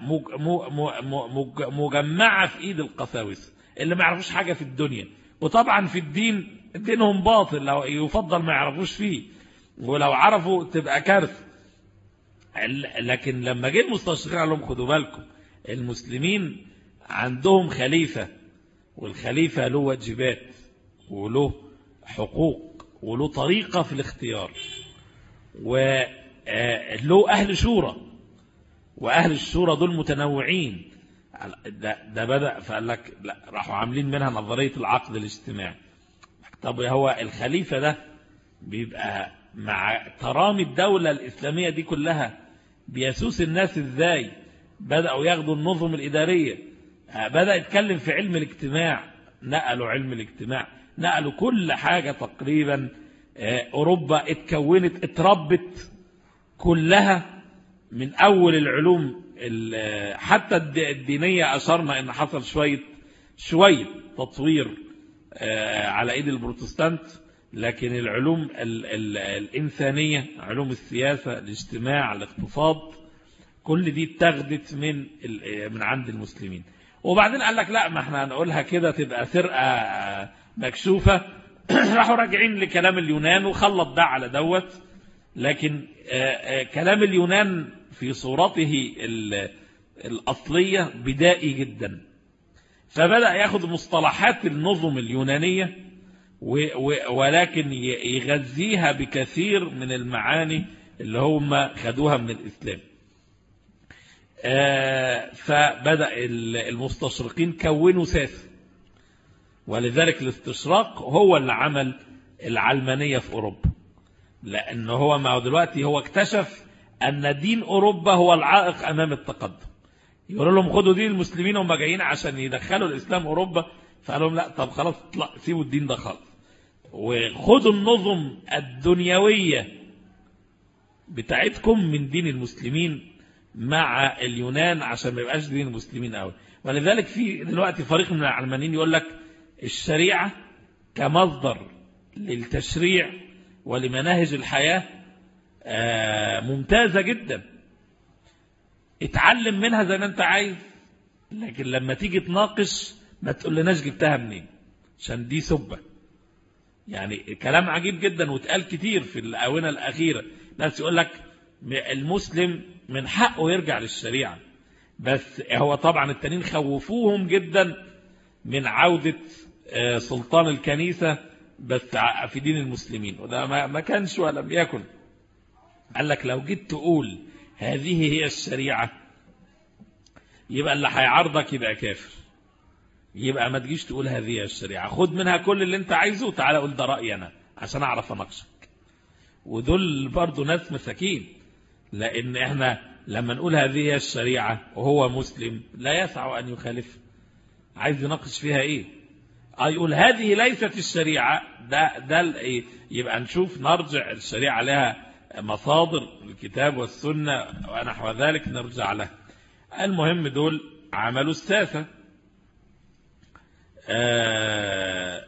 مجمعة في إيد القساوسة اللي ما يعرفوش حاجة في الدنيا. وطبعا في الدين، دينهم باطل، لو يفضل ما يعرفوش فيه، ولو عرفوا تبقى كارثة. لكن لما جه المستشرقين قال لهم خدوا بالكم، المسلمين عندهم خليفة، والخليفة له واجبات وله حقوق وله طريقة في الاختيار، وله أهل شورى، وأهل الشورى دول متنوعين. ده, ده بدأ فقال لك لا، راحوا عاملين منها نظرية العقد الاجتماعي. طب هو الخليفة ده بيبقى مع ترامي الدولة الإسلامية دي كلها بيسوس الناس إزاي؟ بدأوا ياخدوا النظم الإدارية، بدأ يتكلم في علم الاجتماع، نقلوا علم الاجتماع، نقلوا كل حاجة تقريبا. أوروبا اتكونت اتربت كلها من أول العلوم حتى الدينية. أشرنا إن حصل شوية شوية تطوير على إيد البروتستانت، لكن العلوم ال ال الإنسانية، علوم السياسة، الاجتماع، الاقتصاد، كل دي اتخذت من من عند المسلمين. وبعدين قال لك لا، ما احنا هنقولها كده تبقى سرقة مكشوفة. راحوا راجعين لكلام اليونان وخلط ده على دوت. لكن كلام اليونان في صورته الأصلية بدائي جدا، فبدأ ياخد مصطلحات النظم اليونانية ولكن يغذيها بكثير من المعاني اللي هم خدوها من الإسلام. فبدأ المستشرقين كونوا ساسة، ولذلك الاستشراق هو اللي عمل العلمانية في أوروبا، لأنه هو ما دلوقتي هو اكتشف أن دين أوروبا هو العائق أمام التقدم. يقولوا لهم خدوا دين المسلمين، هم جايين عشان يدخلوا الإسلام أوروبا، فقالوا لهم لا، طب خلاص اطلع، سيبوا الدين ده خالص، وخدوا النظم الدنيوية بتاعتكم من دين المسلمين مع اليونان عشان ما يبقاش دين المسلمين قوي. ولذلك في دلوقتي فريق من العلمانيين يقول لك الشريعة كمصدر للتشريع ولمناهج الحياة ممتازة جدا، اتعلم منها زي ما انت عايز، لكن لما تيجي تناقش ما تقول لناش جبتها منين، عشان دي سبة. يعني كلام عجيب جدا واتقال كتير في الآونة الأخيرة. ناس يقول لك المسلم من حقه يرجع للشريعة، بس هو طبعا التانيين خوفوهم جدا من عودة سلطان الكنيسة بس في دين المسلمين، وده ما كانش ولم يكن. قال لك لو جيت تقول هذه هي الشريعة يبقى اللي هيعارضك يبقى كافر، يبقى ما تجيش تقول هذه هي الشريعة، خد منها كل اللي انت عايزه وتعالى قول ده رأيي أنا عشان أعرف أناقشك. ودول برضو ناس مساكين، لأن احنا لما نقول هذه هي الشريعة وهو مسلم لا يسع أن يخالف، عايز يناقش فيها ايه؟ يقول هذه ليست الشريعة، ده ده يبقى نشوف نرجع الشريعة لها مصادر الكتاب والسنة ونحو ذلك نرجع لها. المهم دول عملوا الساسة. آه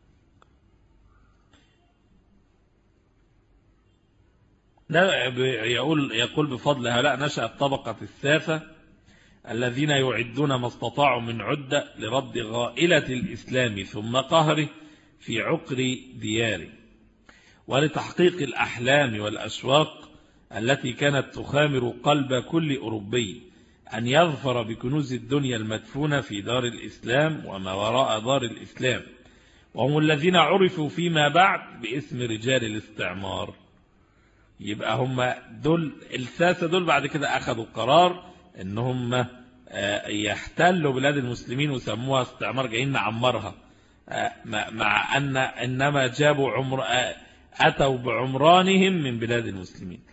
يقول يقول بفضل هؤلاء نشأت طبقة الساسة الذين يعدون ما استطاعوا من عدة لرد غائلة الإسلام ثم قهره في عقر دياره، ولتحقيق الأحلام والأشواق التي كانت تخامر قلب كل أوروبي أن يظفر بكنوز الدنيا المدفونة في دار الإسلام وما وراء دار الإسلام، وهم الذين عرفوا فيما بعد باسم رجال الاستعمار. يبقى هم دول الساسة، دول بعد كده أخذوا قرار أنهم يحتلوا بلاد المسلمين وسموها استعمار، جايين نعمرها، مع أن إنما جابوا عمر أتوا بعمرانهم من بلاد المسلمين.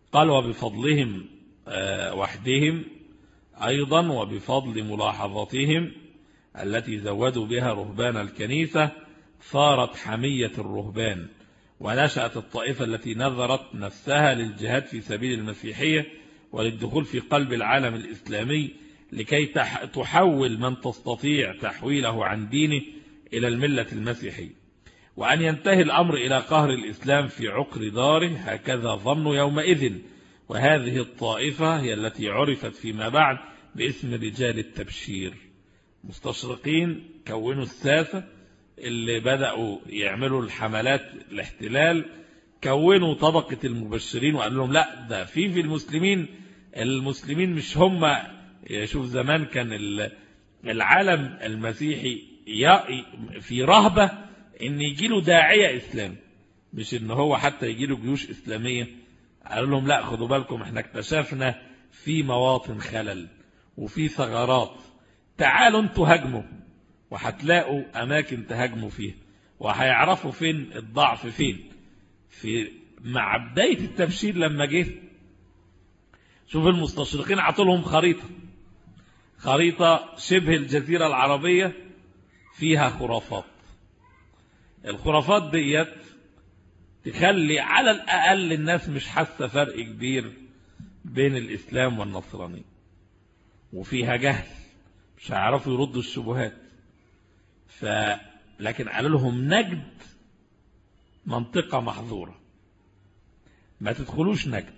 قال وبفضلهم وحدهم أيضا وبفضل ملاحظتهم التي زودوا بها رهبان الكنيسة صارت حمية الرهبان، ونشأت الطائفة التي نذرت نفسها للجهاد في سبيل المسيحية وللدخول في قلب العالم الإسلامي لكي تحول من تستطيع تحويله عن دينه إلى الملة المسيحية، وأن ينتهي الأمر إلى قهر الإسلام في عقر داره. هكذا ظنوا يومئذ، وهذه الطائفة هي التي عرفت فيما بعد باسم رجال التبشير. مستشرقين كونوا الساسة اللي بدأوا يعملوا الحملات الاحتلال، كونوا طبقة المبشرين وقال لهم لا ده في في المسلمين المسلمين مش هم. شوف زمان كان العالم المسيحي في رهبة ان يجيله داعية اسلام، مش ان هو حتى يجيله جيوش اسلامية. قالوا لهم لا خدوا بالكم احنا اكتشفنا في مواطن خلل وفي ثغرات، تعالوا انتوا هاجموا وهتلاقوا اماكن تهاجموا فيها وهيعرفوا فين الضعف فين. في مع بداية التبشير لما جه شوف المستشرقين عطوا لهم خريطة خريطة شبه الجزيرة العربية فيها خرافات. الخرافات ديت تخلي على الأقل الناس مش حاسة فرق كبير بين الإسلام والنصرانية، وفيها جهل مش هيعرفوا يردوا الشبهات. ف لكن قالوا لهم نجد منطقة محظورة، ما تدخلوش نجد.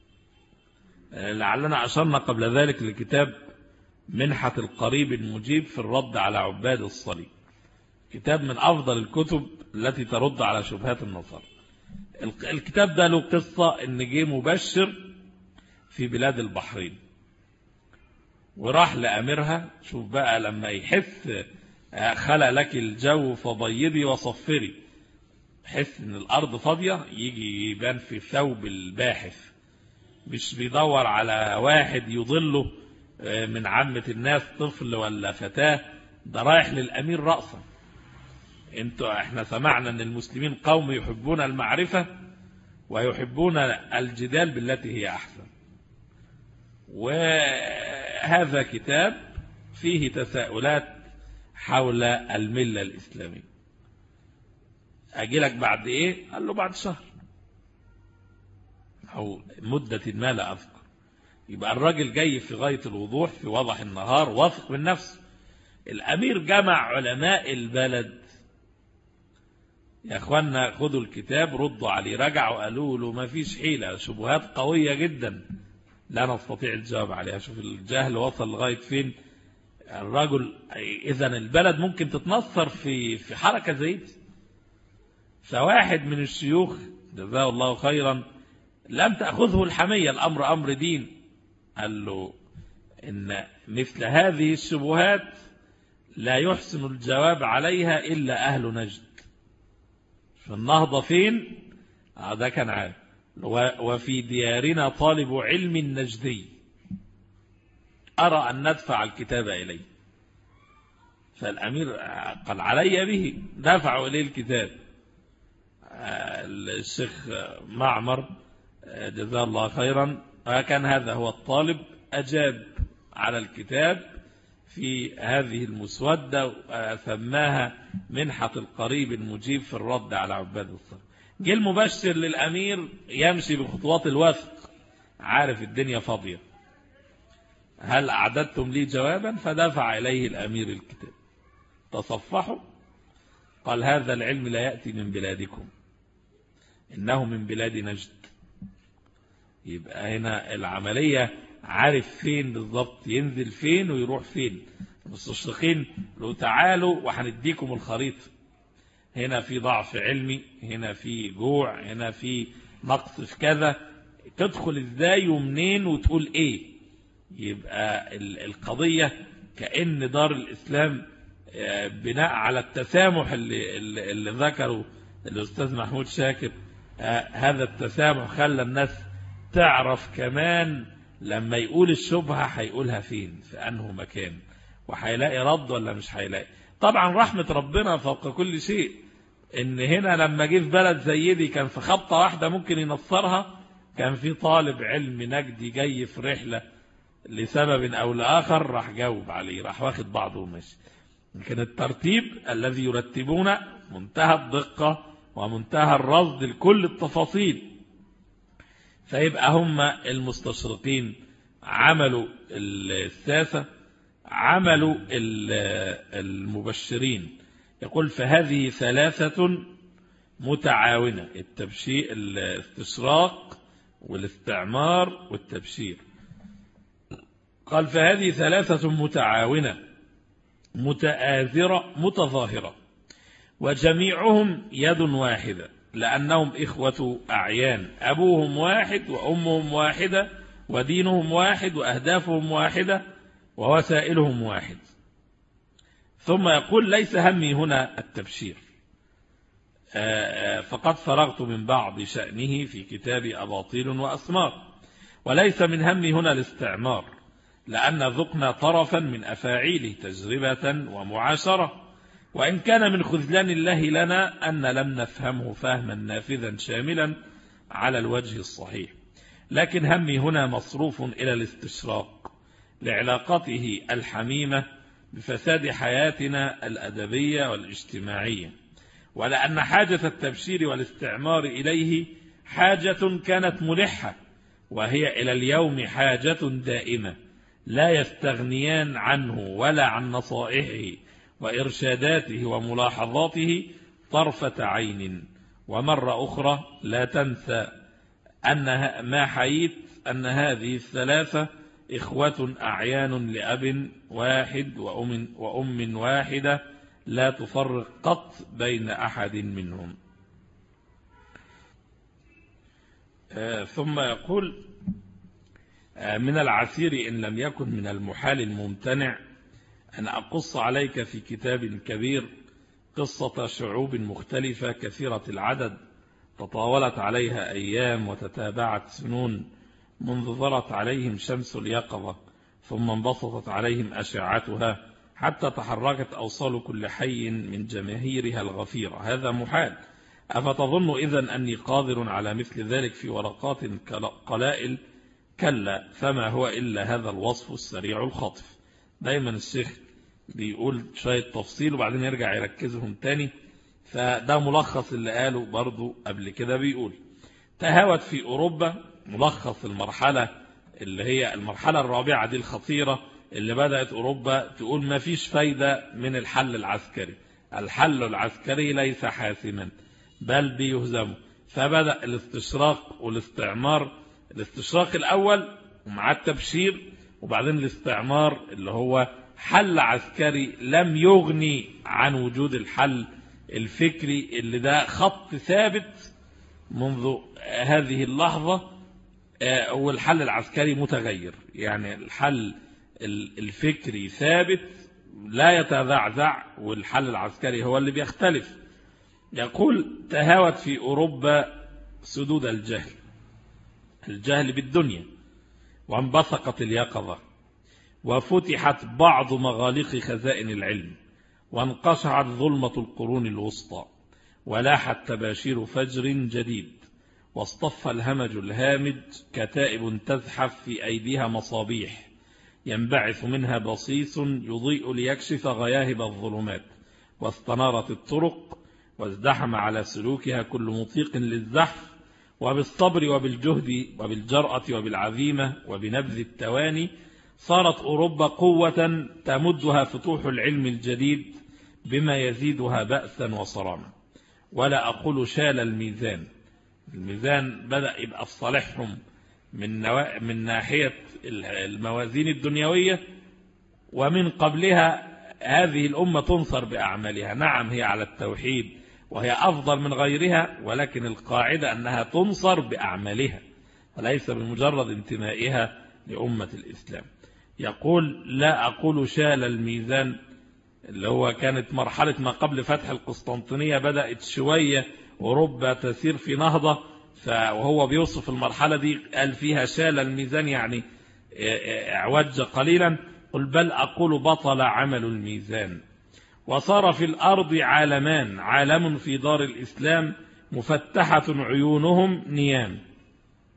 لعلنا أشرنا قبل ذلك لكتاب منحة القريب المجيب في الرد على عباد الصليب، كتاب من أفضل الكتب التي ترد على شبهات النصارى. الكتاب ده له قصة إن جه مبشر في بلاد البحرين وراح لأميرها. شوف بقى لما يحس خلق لك الجو فبيضي وصفري، حس إن الأرض فاضية يجي يبان في ثوب الباحث، مش بيدور على واحد يضله من عامة الناس طفل ولا فتاة، ده رايح للأمير رأسا. انتوا احنا سمعنا ان المسلمين قوم يحبون المعرفة ويحبون الجدال بالتي هي أحسن. وهذا كتاب فيه تساؤلات حول الملة الإسلامية. أجيلك بعد إيه؟ قال له بعد شهر أو مدة ما لا أذكر. يبقى الراجل جاي في غاية الوضوح في وضح النهار واثق من نفسه. الأمير جمع علماء البلد، يا أخوانا خدوا الكتاب ردوا عليه. رجعوا قالوا له ما فيش حيلة، شبهات قوية جدا لا نستطيع الجواب عليها. شوف الجهل وصل لغاية فين. الرجل إذا البلد ممكن تتنصر في في حركة زي دي. فواحد من الشيوخ جزاه الله خيرا لم تأخذه الحمية، الأمر أمر دين، قال له إن مثل هذه الشبهات لا يحسن الجواب عليها إلا أهل نجد. في النهضة فين؟ ده كان عارف. وفي ديارنا طالب علم نجدي أرى أن ندفع الكتاب إليه. فالأمير قال علي به، دفعوا إليه الكتاب. الشيخ معمر جزاه الله خيرا كان هذا هو الطالب، أجاب على الكتاب في هذه المسودة سماها منحة القريب المجيب في الرد على عباد الصليب. جه المبشر للأمير يمشي بخطوات الوثق، عارف الدنيا فاضية، هل أعددتم لي جوابا؟ فدفع إليه الأمير الكتاب. تصفحوا، قال هذا العلم لا يأتي من بلادكم، إنه من بلاد نجد. يبقى هنا العملية عارف فين بالضبط ينزل فين ويروح فين. المستشرقين لو تعالوا وهنديكم الخريطة، هنا في ضعف علمي، هنا في جوع، هنا في نقص في كذا، تدخل ازاي ومنين وتقول ايه. يبقى القضية كأن دار الإسلام بناء على التسامح اللي, اللي, اللي ذكره الأستاذ محمود شاكر، هذا التسامح خلى الناس تعرف كمان لما يقول الشبهة هيقولها فين في أنه مكان، وهيلاقي رد ولا مش هيلاقي. طبعا رحمة ربنا فوق كل شيء، ان هنا لما جه في بلد زي دي كان في خبطة واحدة ممكن ينصرها، كان في طالب علم نجدي جاي في رحلة لسبب أو لآخر، راح جاوب عليه، راح واخد بعضه وماشي. لكن الترتيب الذي يرتبون منتهى الدقة ومنتهى الرصد لكل التفاصيل. فيبقى هم المستشرقين عملوا الساسة، عملوا المبشرين. يقول فهذه ثلاثة متعاونة، التبشير، الاستشراق والاستعمار والتبشير. قال فهذه ثلاثة متعاونة متآزرة متظاهرة، وجميعهم يد واحدة، لأنهم إخوة أعيان، أبوهم واحد وأمهم واحدة ودينهم واحد وأهدافهم واحدة ووسائلهم واحد. ثم يقول ليس همي هنا التبشير، فقد فرغت من بعض شأنه في كتاب أباطيل وأسمار، وليس من همي هنا الاستعمار، لأن ذقنا طرفا من أفاعيله تجربة ومعاشرة، وإن كان من خذلان الله لنا أن لم نفهمه فهما نافذا شاملا على الوجه الصحيح. لكن همي هنا مصروف إلى الاستشراق لعلاقته الحميمة بفساد حياتنا الأدبية والاجتماعية، ولأن حاجة التبشير والاستعمار إليه حاجة كانت ملحة، وهي إلى اليوم حاجة دائمة لا يستغنيان عنه ولا عن نصائحه وإرشاداته وملاحظاته طرفة عين. ومرة أخرى لا تنسى أن ما حييت أن هذه الثلاثة إخوة أعيان لأب واحد وأم, وأم واحدة لا تفرق قط بين أحد منهم. آه ثم يقول آه من العسير إن لم يكن من المحال الممتنع أن أقص عليك في كتاب كبير قصة شعوب مختلفة كثيرة العدد تطاولت عليها أيام وتتابعت سنون، منذ ظهرت عليهم شمس اليقظة ثم انبسطت عليهم أشعتها حتى تحركت أوصال كل حي من جماهيرها الغفيرة. هذا محال. أفتظن إذن أني قادر على مثل ذلك في ورقات قلائل؟ كلا، فما هو إلا هذا الوصف السريع الخاطف. دايما الشيخ بيقول شوية تفصيل وبعدين يرجع يركزهم تاني، فده ملخص اللي قاله برضو قبل كده. بيقول تهاوت في أوروبا، ملخص المرحلة اللي هي المرحلة الرابعة دي الخطيرة، اللي بدأت أوروبا تقول ما فيش فايدة من الحل العسكري، الحل العسكري ليس حاسما بل بيهزمه. فبدأ الاستشراق والاستعمار، الاستشراق الأول ومع التبشير، وبعدين الاستعمار اللي هو حل عسكري لم يغني عن وجود الحل الفكري، اللي ده خط ثابت منذ هذه اللحظة، والحل العسكري متغير. يعني الحل الفكري ثابت لا يتذعزع، والحل العسكري هو اللي بيختلف. يقول تهاوت في أوروبا سدود الجهل، الجهل بالدنيا، وانبثقت اليقظة، وفتحت بعض مغاليق خزائن العلم، وانقشعت ظلمة القرون الوسطى، ولاحت تباشير فجر جديد، واصطف الهمج الهامج كتائب تزحف في أيديها مصابيح، ينبعث منها بصيص يضيء ليكشف غياهب الظلمات، واستنارت الطرق، وازدحم على سلوكها كل مطيق للزحف، وبالصبر وبالجهد وبالجرأة وبالعزيمة وبنبذ التواني صارت أوروبا قوة تمدها فتوح العلم الجديد بما يزيدها بأسا وصراما. ولا أقول شال الميزان، الميزان بدأ يبقى في صالحهم من, نوا... من ناحية الموازين الدنيوية، ومن قبلها هذه الأمة تنصر بأعمالها. نعم هي على التوحيد وهي أفضل من غيرها، ولكن القاعدة أنها تنصر بأعمالها وليس بمجرد انتمائها لأمة الإسلام. يقول لا أقول شال الميزان، اللي هو كانت مرحلة ما قبل فتح القسطنطينية، بدأت شوية أوروبا تسير في نهضة، وهو بيوصف المرحلة دي قال فيها شال الميزان، يعني اعوج قليلا. قل بل أقول بطل عمل الميزان، وصار في الأرض عالمان، عالم في دار الإسلام مفتحة عيونهم نيام،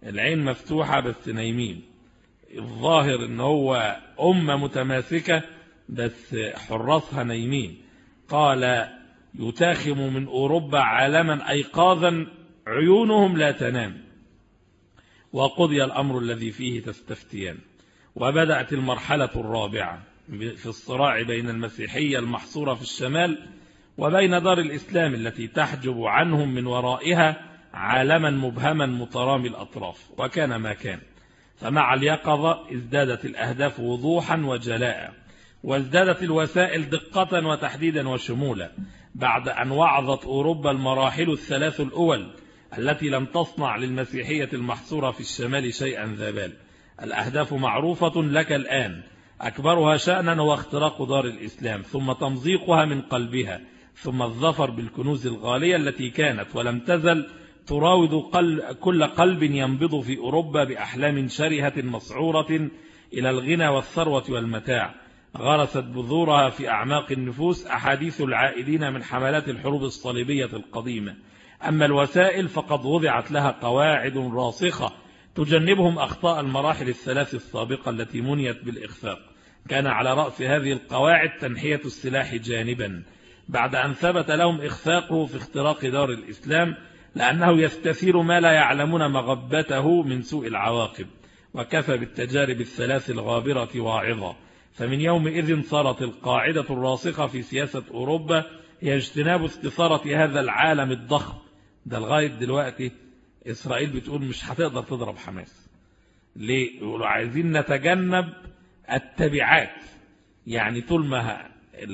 العين مفتوحة بس نايمين. الظاهر ان هو أمة متماسكة بس حراسها نايمين. قال يتاخم من أوروبا عالما أيقاظا عيونهم لا تنام، وقضي الأمر الذي فيه تستفتيان. وبدأت المرحلة الرابعة في الصراع بين المسيحية المحصورة في الشمال وبين دار الإسلام التي تحجب عنهم من ورائها عالما مبهما مترامي الأطراف. وكان ما كان، فمع اليقظة ازدادت الأهداف وضوحا وجلاء، وازدادت الوسائل دقة وتحديدا وشمولا، بعد أن وعظت أوروبا المراحل الثلاث الأول التي لم تصنع للمسيحية المحصورة في الشمال شيئا ذا بال. الأهداف معروفة لك الآن، أكبرها شأنا هو اختراق دار الإسلام، ثم تمزيقها من قلبها، ثم الظفر بالكنوز الغالية التي كانت ولم تزل تراود قل كل قلب ينبض في أوروبا بأحلام شرهة مسعورة إلى الغنى والثروة والمتاع. غرست بذورها في أعماق النفوس أحاديث العائدين من حملات الحروب الصليبية القديمة. أما الوسائل فقد وضعت لها قواعد راسخة تجنبهم أخطاء المراحل الثلاث السابقة التي منيت بالإخفاق. كان على رأس هذه القواعد تنحية السلاح جانبا، بعد أن ثبت لهم إخفاقه في اختراق دار الإسلام، لأنه يستثير ما لا يعلمون مغبته من سوء العواقب. وكفى بالتجارب الثلاث الغابرة واعظة. فمن يومئذ صارت القاعدة الراسخة في سياسة أوروبا هي اجتناب استثارة هذا العالم الضخم. ده لغاية دلوقتي إسرائيل بتقول مش هتقدر تضرب حماس. ليه؟ يقولوا عايزين نتجنب التبعات. يعني طول ما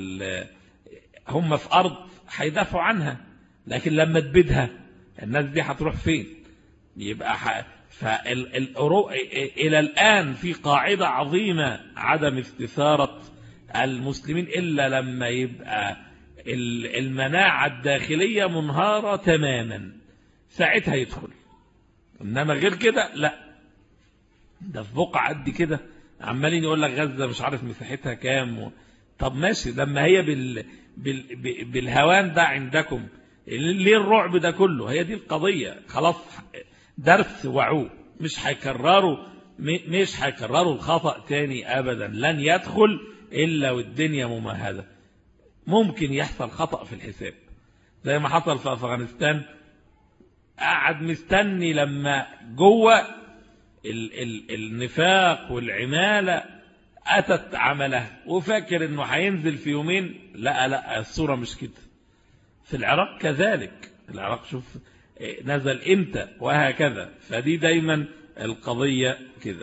هم في أرض هيدافعوا عنها، لكن لما تبيدها الناس دي هتروح فين؟ يبقى ح... فالأورو... إلى الآن في قاعدة عظيمة عدم استثارة المسلمين إلا لما يبقى المناعة الداخلية منهارة تماما، ساعتها يدخل. إنما غير كده لا. ده في بقعة قد كده عمالين يقول لك غزة مش عارف مساحتها كام و... طب ماشي، لما هي بال... بال... بالهوان ده عندكم، ليه الرعب ده كله؟ هي دي القضية. خلاص درس وعوه، مش هيكرروا مش هيكرروا الخطأ تاني أبدا. لن يدخل إلا والدنيا ممهدة. ممكن يحصل خطأ في الحساب زي ما حصل في أفغانستان. قعد مستني لما جوه ال ال النفاق والعمالة أتت عمله، وفاكر إنه هينزل في يومين. لا لا، الصورة مش كده. في العراق كذلك. العراق شوف نزل امتى وهكذا. فدي دايما القضية كده.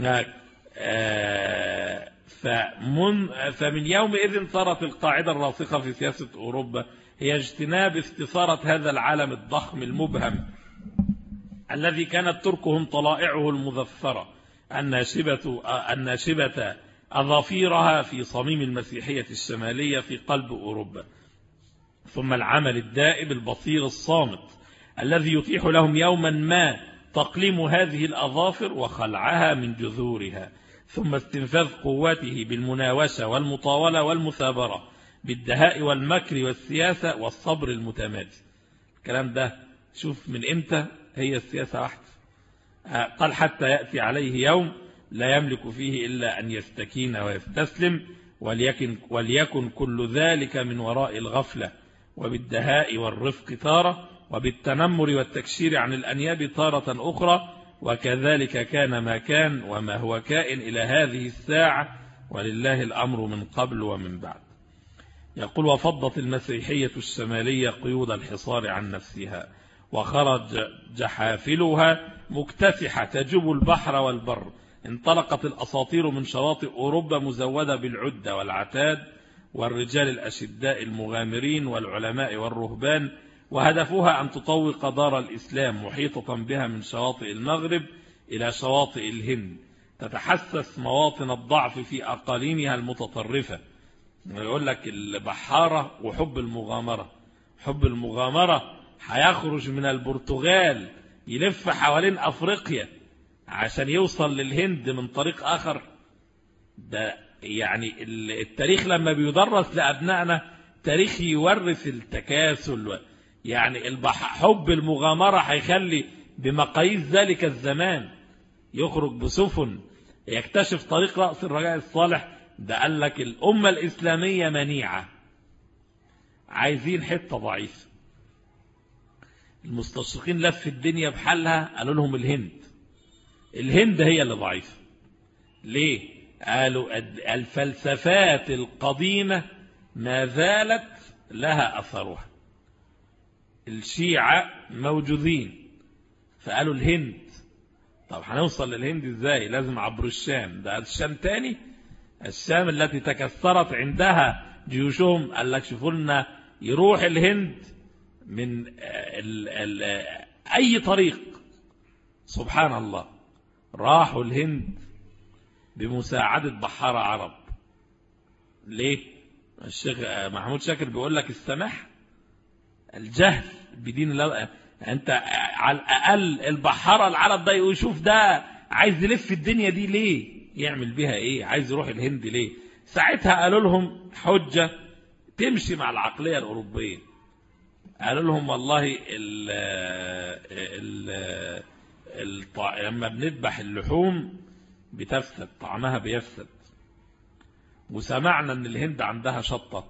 فمن, فمن يومئذ صارت القاعدة الراسخة في سياسة أوروبا هي اجتناب استثارة هذا العالم الضخم المبهم الذي كانت تركهم طلائعه المذفرة الناشبة, الناشبة أظافيرها في صميم المسيحية الشمالية في قلب أوروبا. ثم العمل الدائب البصير الصامت الذي يتيح لهم يوما ما تقليم هذه الأظافر وخلعها من جذورها، ثم استنفاذ قوته بالمناوشة والمطاولة والمثابرة، بالدهاء والمكر والسياسة والصبر المتمادي. الكلام ده شوف من امتى هي السياسة واحدة. قال حتى يأتي عليه يوم لا يملك فيه إلا أن يستكين ويستسلم، وليكن, وليكن كل ذلك من وراء الغفلة، وبالدهاء والرفق تارة، وبالتنمر والتكشير عن الأنياب تارة أخرى. وكذلك كان ما كان وما هو كائن إلى هذه الساعة، ولله الأمر من قبل ومن بعد. يقول وفضت المسيحية الشمالية قيود الحصار عن نفسها، وخرج جحافلها مكتسحة تجب البحر والبر. انطلقت الأساطير من شواطئ أوروبا مزودة بالعدة والعتاد والرجال الأشداء المغامرين والعلماء والرهبان، وهدفها أن تطوق دار الإسلام محيطة بها من شواطئ المغرب إلى شواطئ الهند، تتحسس مواطن الضعف في أقاليمها المتطرفة. يقول لك البحارة وحب المغامرة. حب المغامرة هيخرج من البرتغال يلف حوالين أفريقيا عشان يوصل للهند من طريق آخر. ده يعني التاريخ لما بيدرس لأبنائنا تاريخ يورث التكاسل. يعني حب المغامرة هيخلي بمقاييس ذلك الزمان، يخرج بسفن يكتشف طريق رأس الرجاء الصالح. ده قال لك الأمة الإسلامية منيعة، عايزين حتة ضعيفة. المستشرقين لف الدنيا بحالها، قالوا لهم الهند الهند هي اللي ضعيفة. ليه؟ قالوا الفلسفات القديمة ما زالت لها أثرها، الشيعة موجودين، فقالوا الهند. طب هنوصل للهند ازاي؟ لازم عبر الشام. ده الشام تاني، الشام التي تكثرت عندها جيوشهم. قال لك شوفوا لنا يروح الهند من ال ال أي طريق. سبحان الله، راحوا الهند بمساعدة بحارة عرب. ليه؟ الشيخ محمود شاكر بيقول لك السماح، الجهل بدين الله. انت على الأقل البحارة العرب ده يشوف ده عايز يلف الدنيا دي ليه؟ يعمل بها ايه؟ عايز يروح الهند ليه؟ ساعتها قالوا لهم حجة تمشي مع العقلية الأوروبية. قالوا لهم والله ال ال ال لما بنذبح اللحوم بتفسد، طعمها بيفسد، وسمعنا ان الهند عندها شطة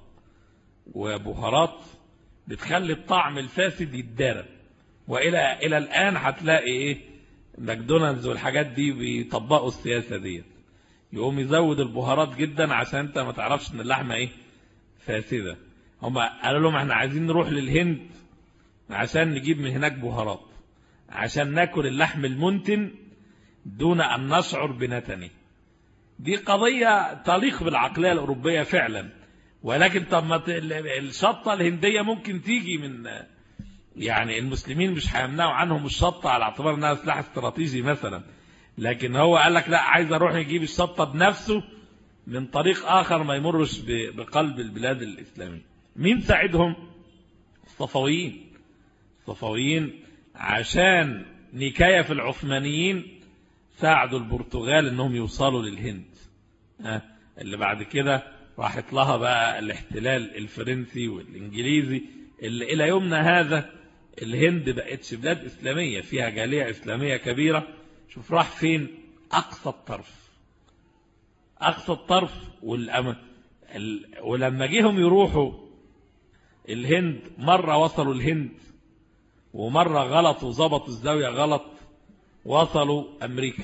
وبهارات بتخلي الطعم الفاسد يتدارى. والى الى الان هتلاقي ايه؟ ماكدونالدز والحاجات دي بيطبقوا السياسة دي، يقوم يزود البهارات جدا عشان انت ما تعرفش ان اللحمة ايه؟ فاسدة. هم قالوا لهم احنا عايزين نروح للهند عشان نجيب من هناك بهارات، عشان ناكل اللحم المنتن دون ان نشعر بنتنه. دي قضية تليق بالعقلية الأوروبية فعلا. ولكن طب ما الشطة الهندية ممكن تيجي من، يعني المسلمين مش هيمنعوا عنهم الشطة على اعتبار انها سلاح استراتيجي مثلا، لكن هو قال لك لا، عايز اروح يجيب الشطة بنفسه من طريق آخر ما يمرش بقلب البلاد الإسلامية. مين ساعدهم؟ الصفويين. الصفويين عشان نكاية في العثمانيين ساعدوا البرتغال انهم يوصلوا للهند، اللي بعد كده راحت لها بقى الاحتلال الفرنسي والانجليزي، اللي الى يومنا هذا الهند بقتش بلاد اسلامية فيها جالية اسلامية كبيرة. شوف راح فين؟ اقصى الطرف، اقصى الطرف. والأم... ال... ولما جيهم يروحوا الهند، مرة وصلوا الهند ومرة غلطوا، ظبطوا الزاوية غلط، وصلوا أمريكا.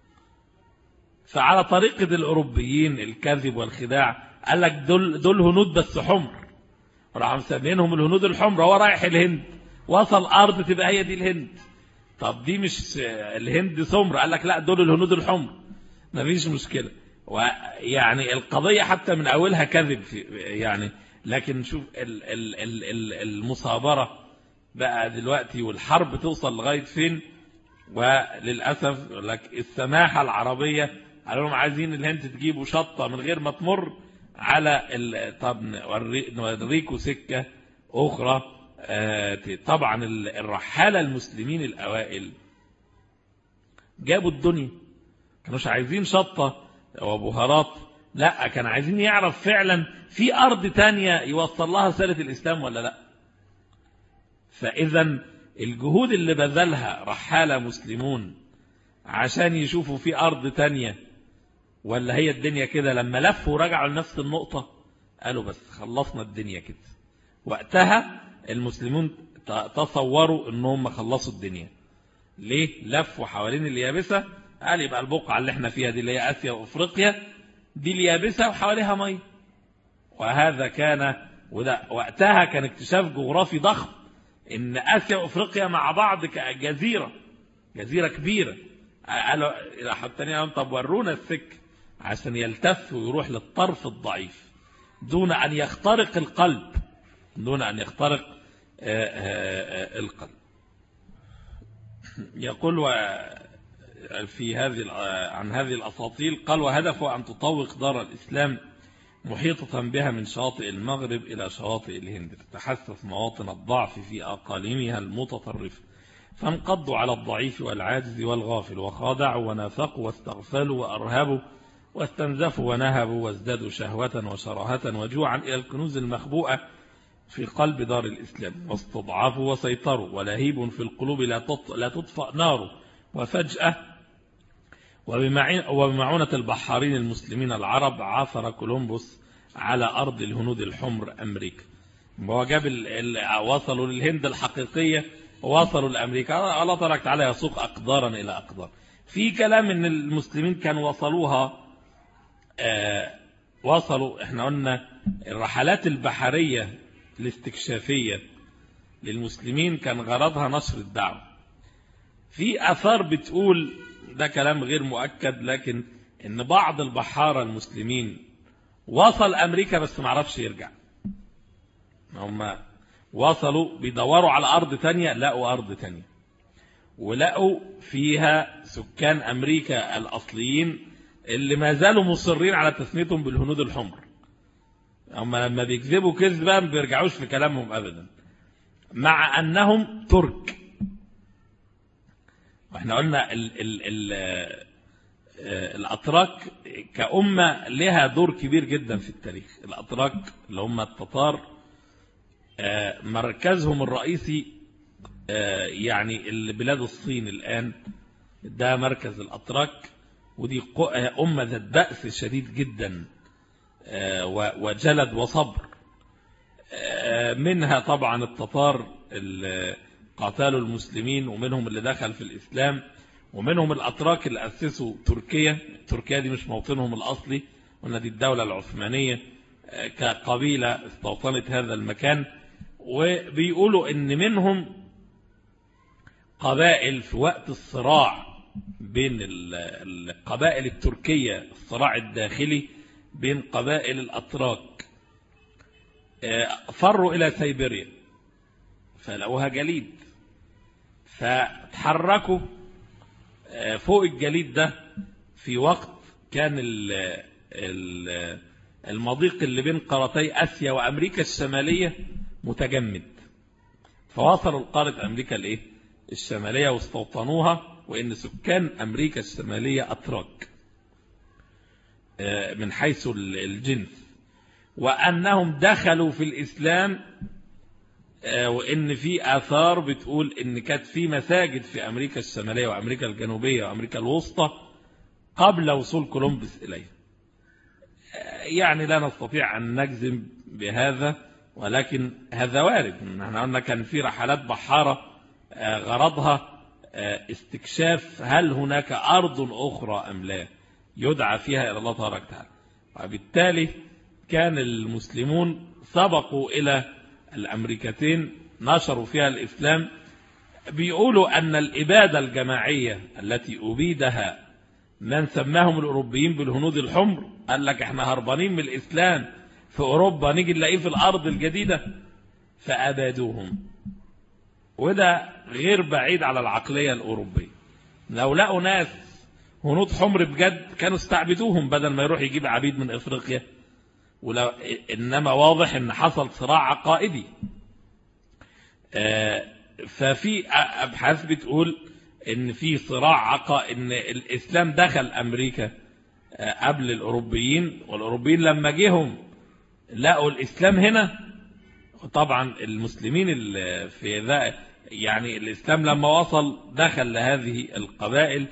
فعلى طريقة الأوروبيين الكذب والخداع، قال لك دول, دول هنود بس حمر، راح مسمينهم الهنود الحمر. هو رايح الهند، وصل أرض تبقى هي دي الهند. طب دي مش الهند سمر، قال لك لا، دول الهنود الحمر، مفيش مشكلة. ويعني القضية حتى من أولها كذب في يعني. لكن شوف ال ال ال ال المصابرة بقى دلوقتي، والحرب توصل لغاية فين. وللأسف لك السماحة العربية قالوا لهم عايزين الهند تجيبوا شطة من غير ما تمر على طب نوريكوا سكة أخرى. طبعا الرحالة المسلمين الأوائل جابوا الدنيا، كانوش عايزين شطة وبهارات، لا، كان عايزين يعرف فعلا في أرض تانية يوصل لها رسالة الإسلام ولا لا. فإذا الجهود اللي بذلها رحالة مسلمون عشان يشوفوا في أرض تانية ولا هي الدنيا كده، لما لفوا ورجعوا لنفس النقطة قالوا بس خلصنا الدنيا كده. وقتها المسلمون تصوروا انهم خلصوا الدنيا. ليه؟ لفوا حوالين اليابسة، قال يبقى البقعة اللي احنا فيها دي اللي هي آسيا وأفريقيا دي اليابسة وحواليها مي. وهذا كان، وده وقتها كان اكتشاف جغرافي ضخم، ان آسيا وأفريقيا مع بعض كجزيرة، جزيرة كبيرة. قالوا حتى لهم طب ورونا السك عشان يلتف ويروح للطرف الضعيف دون أن يخترق القلب، دون أن يخترق القلب. يقول في هذه عن هذه الأساطيل، قال وهدفه أن تطوق دار الإسلام محيطة بها من شواطئ المغرب إلى شواطئ الهند، تتحسس مواطن الضعف في أقاليمها المتطرفة، فانقضوا على الضعيف والعاجز والغافل، وخادعوا ونافقوا واستغفلوا وأرهبوا واستنزفوا ونهبوا وازدادوا شهوة وشراهة وجوعا إلى الكنوز المخبوءة في قلب دار الإسلام، واستضعفوا وسيطروا، ولهيب في القلوب لا تطفأ ناره، وفجأة وبمعونة البحارين المسلمين العرب عثر كولومبوس على أرض الهنود الحمر أمريكا. هو جاب وصلوا للهند الحقيقية ووصلوا لأمريكا. الله تبارك وتعالى يسوق أقدارا إلى أقدار. في كلام إن المسلمين كانوا وصلوها آه وصلوا احنا قلنا الرحلات البحرية الاستكشافية للمسلمين كان غرضها نشر الدعوة. في آثار بتقول، ده كلام غير مؤكد، لكن ان بعض البحارة المسلمين وصل أمريكا بس ما عرفش يرجع. هم وصلوا بيدوروا على أرض تانية، لقوا أرض تانية ولقوا فيها سكان أمريكا الأصليين اللي ما زالوا مصرين على تسميتهم بالهنود الحمر. هم لما بيكذبوا كذبا ما بيرجعوش في كلامهم أبدا، مع أنهم ترك. واحنا قلنا ال ال ال الأتراك كأمة لها دور كبير جدا في التاريخ. الأتراك اللي هم التتار مركزهم الرئيسي يعني بلاد الصين الآن، ده مركز الأتراك، ودي أمة ذات بأس شديد جدا وجلد وصبر. منها طبعا التتار اللي قاتلوا المسلمين، ومنهم اللي دخل في الإسلام، ومنهم الأتراك اللي أسسوا تركيا. تركيا دي مش موطنهم الأصلي، قلنا دي الدولة العثمانية كقبيلة استوطنت هذا المكان. وبيقولوا إن منهم قبائل في وقت الصراع بين القبائل التركية، الصراع الداخلي بين قبائل الأتراك، فروا إلى سيبيريا فلقوها جليد، فتحركوا فوق الجليد ده في وقت كان المضيق اللي بين قارتي آسيا وأمريكا الشمالية متجمد، فوصلوا لقارة أمريكا الإيه؟ الشمالية واستوطنوها، وإن سكان أمريكا الشمالية أتراك من حيث الجنس، وأنهم دخلوا في الإسلام، وإن في آثار بتقول إن كانت في مساجد في أمريكا الشمالية وأمريكا الجنوبية وأمريكا الوسطى قبل وصول كولومبوس إليه. يعني لا نستطيع أن نجزم بهذا، ولكن هذا وارد. نحن قلنا كان في رحلات بحارة غرضها استكشاف هل هناك أرض أخرى أم لا يدعى فيها إلى الله تبارك وتعالى، وبالتالي كان المسلمون سبقوا إلى الأمريكتين نشروا فيها الإسلام. بيقولوا أن الإبادة الجماعية التي أبيدها من سماهم الأوروبيين بالهنود الحمر، قال لك احنا هربانين من الإسلام في أوروبا نيجي نلاقيه في الأرض الجديدة، فأبادوهم. وده غير بعيد على العقلية الأوروبية. لو لقوا ناس هنود حمر بجد كانوا استعبدوهم بدل ما يروح يجيب عبيد من إفريقيا. ولو إنما واضح إن حصل صراع عقائدي. ففي أبحاث بتقول إن في صراع عقائدي، إن الإسلام دخل أمريكا قبل الأوروبيين، والأوروبيين لما جيهم لقوا الإسلام هنا. طبعا المسلمين اللي في ذا يعني الإسلام لما وصل دخل لهذه القبائل،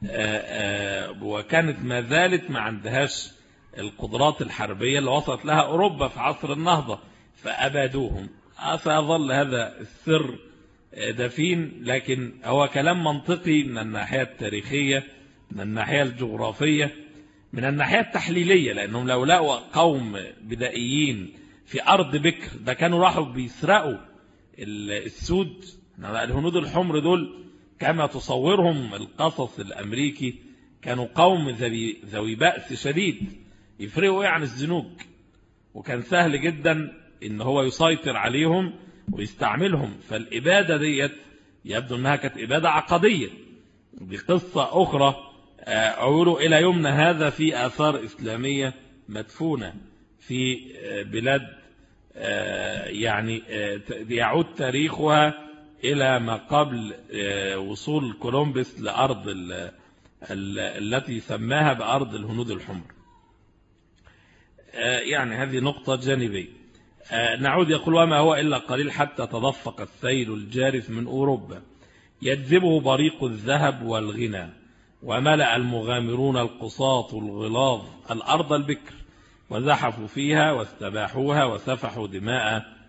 وكانت ما زالت ما عندهاش القدرات الحربية اللي وصلت لها أوروبا في عصر النهضة، فأبادوهم. فظل هذا السر دفين، لكن هو كلام منطقي من الناحية التاريخية، من الناحية الجغرافية، من الناحية التحليلية، لأنهم لو لقوا قوم بدائيين في أرض بكر ده كانوا راحوا بيسرقوا السود. الهنود الحمر دول كما تصورهم القصص الأمريكي كانوا قوم ذوي بأس شديد، يفرقوا ايه عن الزنوج، وكان سهل جدا ان هو يسيطر عليهم ويستعملهم. فالإبادة ديت يبدو انها كانت إبادة عقدية. دي قصة أخرى أقولوا إلى يومنا هذا في آثار إسلامية مدفونة في بلاد يعني يعود تاريخها إلى ما قبل وصول كولومبوس لأرض التي سماها بأرض الهنود الحمر. يعني هذه نقطة جانبية. نعود يقول وما هو إلا قليل حتى تدفق السيل الجارف من أوروبا يجذبه بريق الذهب والغنى وملأ المغامرون القساط الغلاظ الأرض البكر وزحفوا فيها واستباحوها وسفحوا دماء.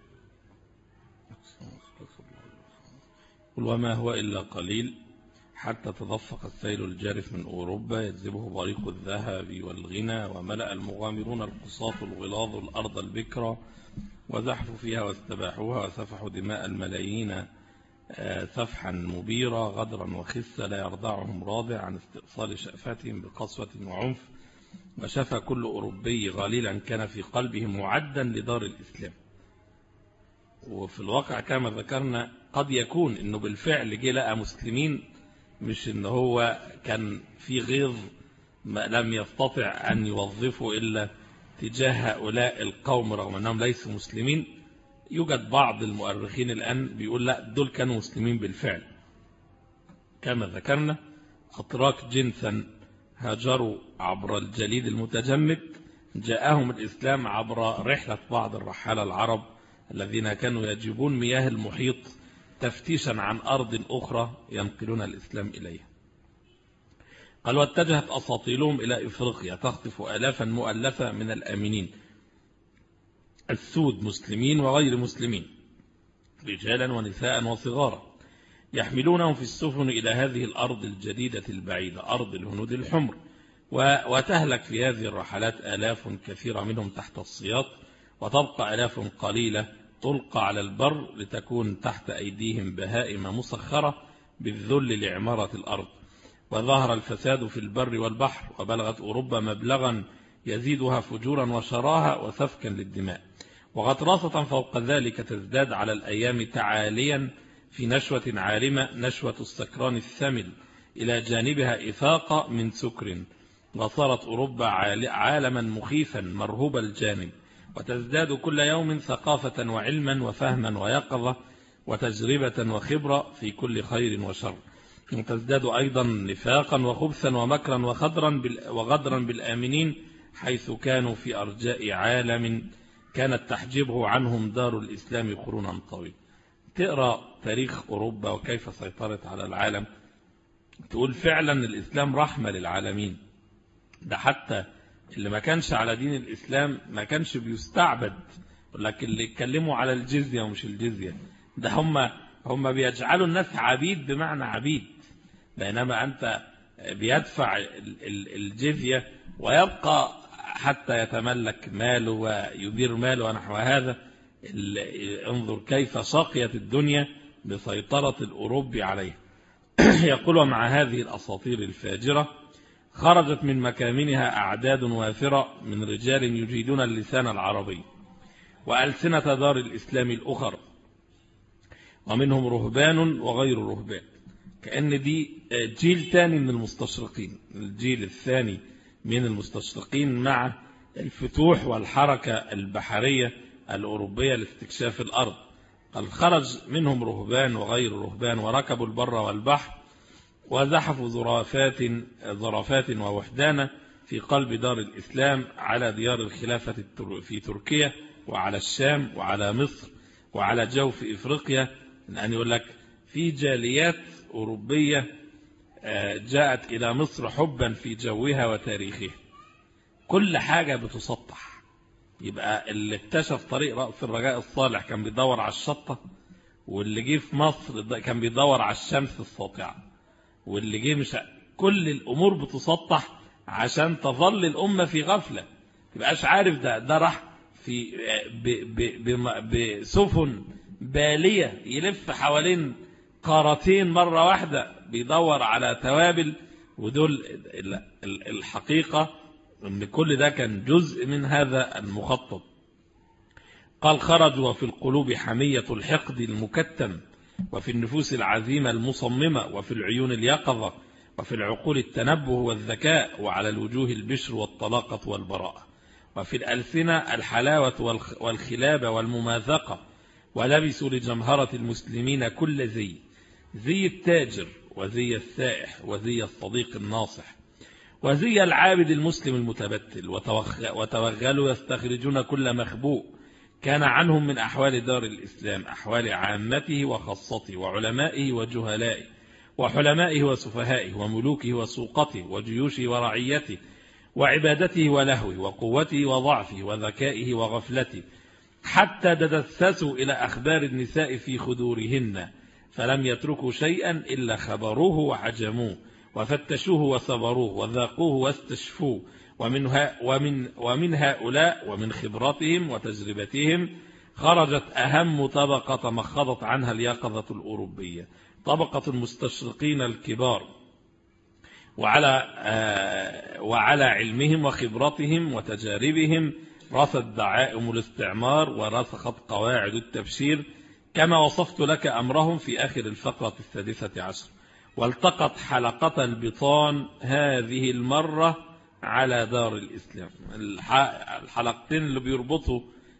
وما هو إلا قليل حتى تدفق السيل الجارف من أوروبا يجذبه بريق الذهب والغنى وملأ المغامرون القساط الغلاظ الأرض البكر وزحفوا فيها واستباحوها وسفحوا دماء الملايين سفحا مبيرا غدرا وخسا لا يرضعهم راضع عن استئصال شأفتهم بقسوة وعنف وشفى كل أوروبي غليلا كان في قلبه معدا لدار الإسلام. وفي الواقع كما ذكرنا قد يكون انه بالفعل جه لقى مسلمين، مش ان هو كان في غيظ ما لم يستطع ان يوظفه الا تجاه هؤلاء القوم رغم انهم ليسوا مسلمين. يوجد بعض المؤرخين الان بيقول لا دول كانوا مسلمين بالفعل. كما ذكرنا اتراك جنسا هاجروا عبر الجليد المتجمد، جاءهم الاسلام عبر رحلة بعض الرحالة العرب الذين كانوا يجيبون مياه المحيط تفتيشا عن أرض أخرى ينقلون الإسلام إليها. قال واتجهت أساطيلهم إلى إفريقيا تخطف آلافا مؤلفة من الآمنين السود مسلمين وغير مسلمين رجالا ونساء وصغارا يحملونهم في السفن إلى هذه الأرض الجديدة البعيدة أرض الهنود الحمر، وتهلك في هذه الرحلات آلاف كثيرة منهم تحت السياط، وتبقى آلاف قليلة تلقى على البر لتكون تحت أيديهم بهائم مسخرة بالذل لعمارة الأرض. وظهر الفساد في البر والبحر وبلغت أوروبا مبلغا يزيدها فجورا وشراها وسفكا للدماء. وغطراسة فوق ذلك تزداد على الأيام تعاليا في نشوة عالمة نشوة السكران الثمل إلى جانبها إفاقة من سكر، وصارت أوروبا عالما مخيفا مرهوب الجانب، وتزداد كل يوم ثقافة وعلما وفهما ويقظة وتجربة وخبرة في كل خير وشر، وتزداد أيضا نفاقا وخبثا ومكرا وخدرا وغدرا بالآمنين حيث كانوا في أرجاء عالم كانت تحجبه عنهم دار الإسلام قرونا طويلة. تقرأ تاريخ أوروبا وكيف سيطرت على العالم تقول فعلا الإسلام رحمة للعالمين. ده حتى اللي ما كانش على دين الإسلام ما كانش بيستعبد، لكن اللي يتكلموا على الجزية ومش الجزية ده هم هم بيجعلوا الناس عبيد بمعنى عبيد، بينما أنت بيدفع الجزية ويبقى حتى يتملك ماله ويدير ماله ونحو هذا. انظر كيف سقيت الدنيا بسيطرة الأوروبي عليه. يقول ومع هذه الأساطير الفاجرة خرجت من مكامنها أعداد وافرة من رجال يجيدون اللسان العربي وألسنة دار الإسلام الأخر، ومنهم رهبان وغير رهبان، كأن دي جيل ثاني من المستشرقين، الجيل الثاني من المستشرقين مع الفتوح والحركة البحرية الأوروبية لاستكشاف الأرض. قال خرج منهم رهبان وغير رهبان وركبوا البر والبحر وزحفوا زرافات زرافات ووحدانا في قلب دار الإسلام على ديار الخلافة في تركيا وعلى الشام وعلى مصر وعلى جوف إفريقيا. أن يقول لك في جاليات أوروبية جاءت إلى مصر حبا في جوها وتاريخها، كل حاجة بتسطح. يبقى اللي اكتشف طريق رأس الرجاء الصالح كان بيدور على الشطة، واللي جه في مصر كان بيدور على الشمس الساطعة، واللي جه مش كل الأمور بتسطح عشان تظل الأمة في غفلة، تبقاش عارف ده ده راح في بسفن بالية يلف حوالين قارتين مرة واحدة بيدور على توابل. ودول الحقيقة ان كل ده كان جزء من هذا المخطط. قال خرجوا وفي القلوب حمية الحقد المكتم، وفي النفوس العزيمة المصممة، وفي العيون اليقظة، وفي العقول التنبه والذكاء، وعلى الوجوه البشر والطلاقة والبراءة، وفي الألسنة الحلاوة والخلابة والمماثقة. ولبسوا لجمهرة المسلمين كل زي، زي التاجر وزي السائح وزي الصديق الناصح وزي العابد المسلم المتبتل، وتوغلوا يستخرجون كل مخبوء كان عنهم من أحوال دار الإسلام أحوال عامته وخاصته وعلمائه وجهلائه وحلمائه وسفهائه وملوكه وسوقته وجيوشه ورعيته وعبادته ولهوه وقوته وضعفه وذكائه وغفلته، حتى تدسسوا إلى أخبار النساء في خدورهن، فلم يتركوا شيئا إلا خبروه وعجموه وفتشوه وصبروه وذاقوه واستشفوه. ومن, ومن, ومن هؤلاء ومن خبرتهم وتجربتهم خرجت أهم طبقة مخضت عنها اليقظة الأوروبية، طبقة المستشرقين الكبار، وعلى, آه وعلى علمهم وخبرتهم وتجاربهم رست دعائم الاستعمار ورسخت قواعد التبشير، كما وصفت لك أمرهم في آخر الفقرة السادسة عشر. والتقت حلقة البطان هذه المرة على دار الإسلام. الحلقتين اللي بيربطوا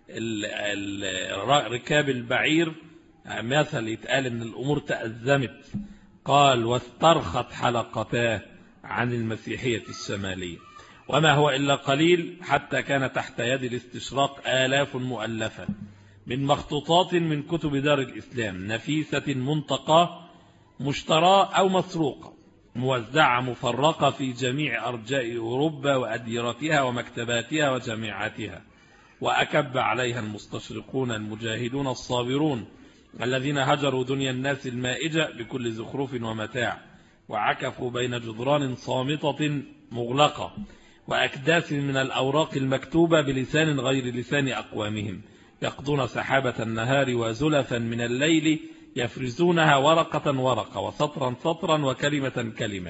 ركاب البعير، مثل يتقال ان الأمور تأزمت، قال واسترخت حلقتاه عن المسيحية الشمالية، وما هو إلا قليل حتى كان تحت يد الاستشراق آلاف مؤلفة من مخطوطات من كتب دار الإسلام، نفيسة منتقاة مشتراة أو مسروقة، موزعة مفرقة في جميع أرجاء أوروبا وأديرتها ومكتباتها وجامعاتها، وأكب عليها المستشرقون المجاهدون الصابرون الذين هجروا دنيا الناس المائجة بكل زخرف ومتاع، وعكفوا بين جدران صامتة مغلقة وأكداس من الأوراق المكتوبة بلسان غير لسان أقوامهم، يقضون سحابة النهار وزلفا من الليل يفرزونها ورقة ورقة وسطرا سطرا وكلمة كلمة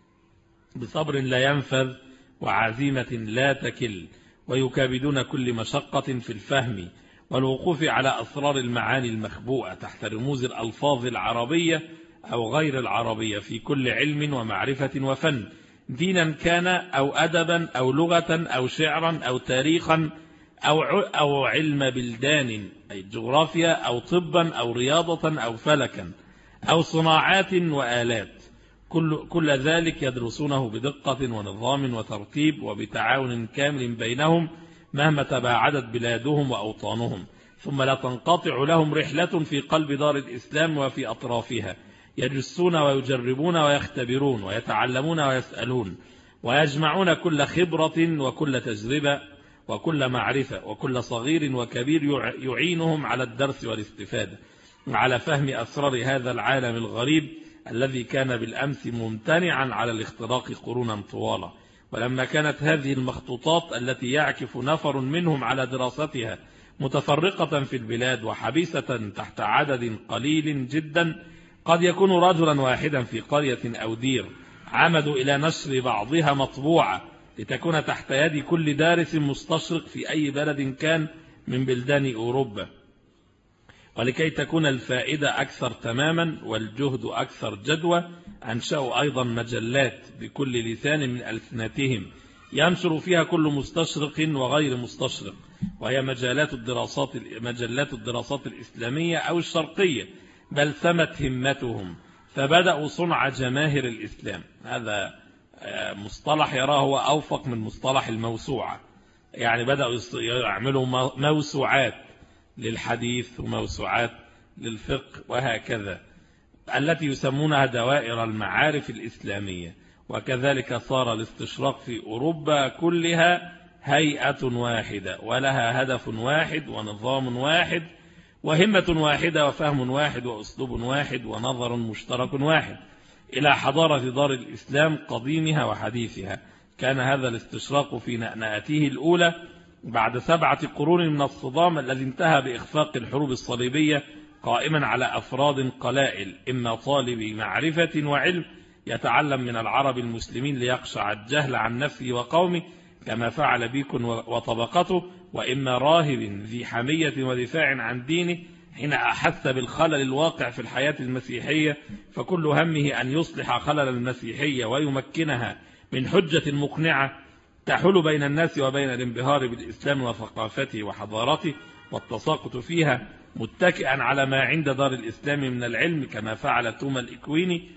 بصبر لا ينفذ وعزيمة لا تكل، ويكابدون كل مشقة في الفهم والوقوف على أسرار المعاني المخبوءة تحت رموز الألفاظ العربية أو غير العربية في كل علم ومعرفة وفن، دينا كان أو أدبا أو لغة أو شعرا أو تاريخا أو أو علم بلدان أي جغرافيا أو طبا أو رياضة أو فلكا أو صناعات وآلات، كل كل ذلك يدرسونه بدقة ونظام وترتيب وبتعاون كامل بينهم مهما تباعدت بلادهم وأوطانهم، ثم لا تنقطع لهم رحلة في قلب دار الإسلام وفي أطرافها، يجسون ويجربون ويختبرون ويتعلمون ويسألون ويجمعون كل خبرة وكل تجربة وكل معرفة وكل صغير وكبير يعينهم على الدرس والاستفادة وعلى فهم أسرار هذا العالم الغريب الذي كان بالأمس ممتنعا على الاختراق قرونا طوالا. ولما كانت هذه المخطوطات التي يعكف نفر منهم على دراستها متفرقة في البلاد وحبيسة تحت عدد قليل جدا، قد يكون رجلا واحدا في قرية أو دير، عمدوا إلى نشر بعضها مطبوعة لتكون تحت يد كل دارس مستشرق في أي بلد كان من بلدان أوروبا. ولكي تكون الفائدة أكثر تماما والجهد أكثر جدوى، أنشأوا أيضا مجلات بكل لسان من ألسنتهم ينشر فيها كل مستشرق وغير مستشرق، وهي مجالات الدراسات مجلات الدراسات الإسلامية أو الشرقية، بل سمت همتهم فبدأوا صنع جماهير الإسلام. هذا مصطلح يراه هو أوفق من مصطلح الموسوعة، يعني بدأوا يعملوا موسوعات للحديث وموسوعات للفقه وهكذا، التي يسمونها دوائر المعارف الإسلامية. وكذلك صار الاستشراق في أوروبا كلها هيئة واحدة ولها هدف واحد ونظام واحد وهمة واحدة وفهم واحد وأسلوب واحد ونظر مشترك واحد إلى حضارة دار الإسلام قديمها وحديثها. كان هذا الاستشراق في نأنأته الأولى بعد سبعة قرون من الصدام الذي انتهى بإخفاق الحروب الصليبية، قائما على أفراد قلائل إما طالبي معرفة وعلم يتعلم من العرب المسلمين ليقشع الجهل عن نفسه وقومه كما فعل بيكون وطبقته، وإما راهب ذي حمية ودفاع عن دينه حين أحس بالخلل الواقع في الحياة المسيحية، فكل همه أن يصلح خلل المسيحية ويمكنها من حجة مقنعة تحول بين الناس وبين الانبهار بالإسلام وثقافته وحضارته والتساقط فيها، متكئا على ما عند دار الإسلام من العلم كما فعل توما الإكويني.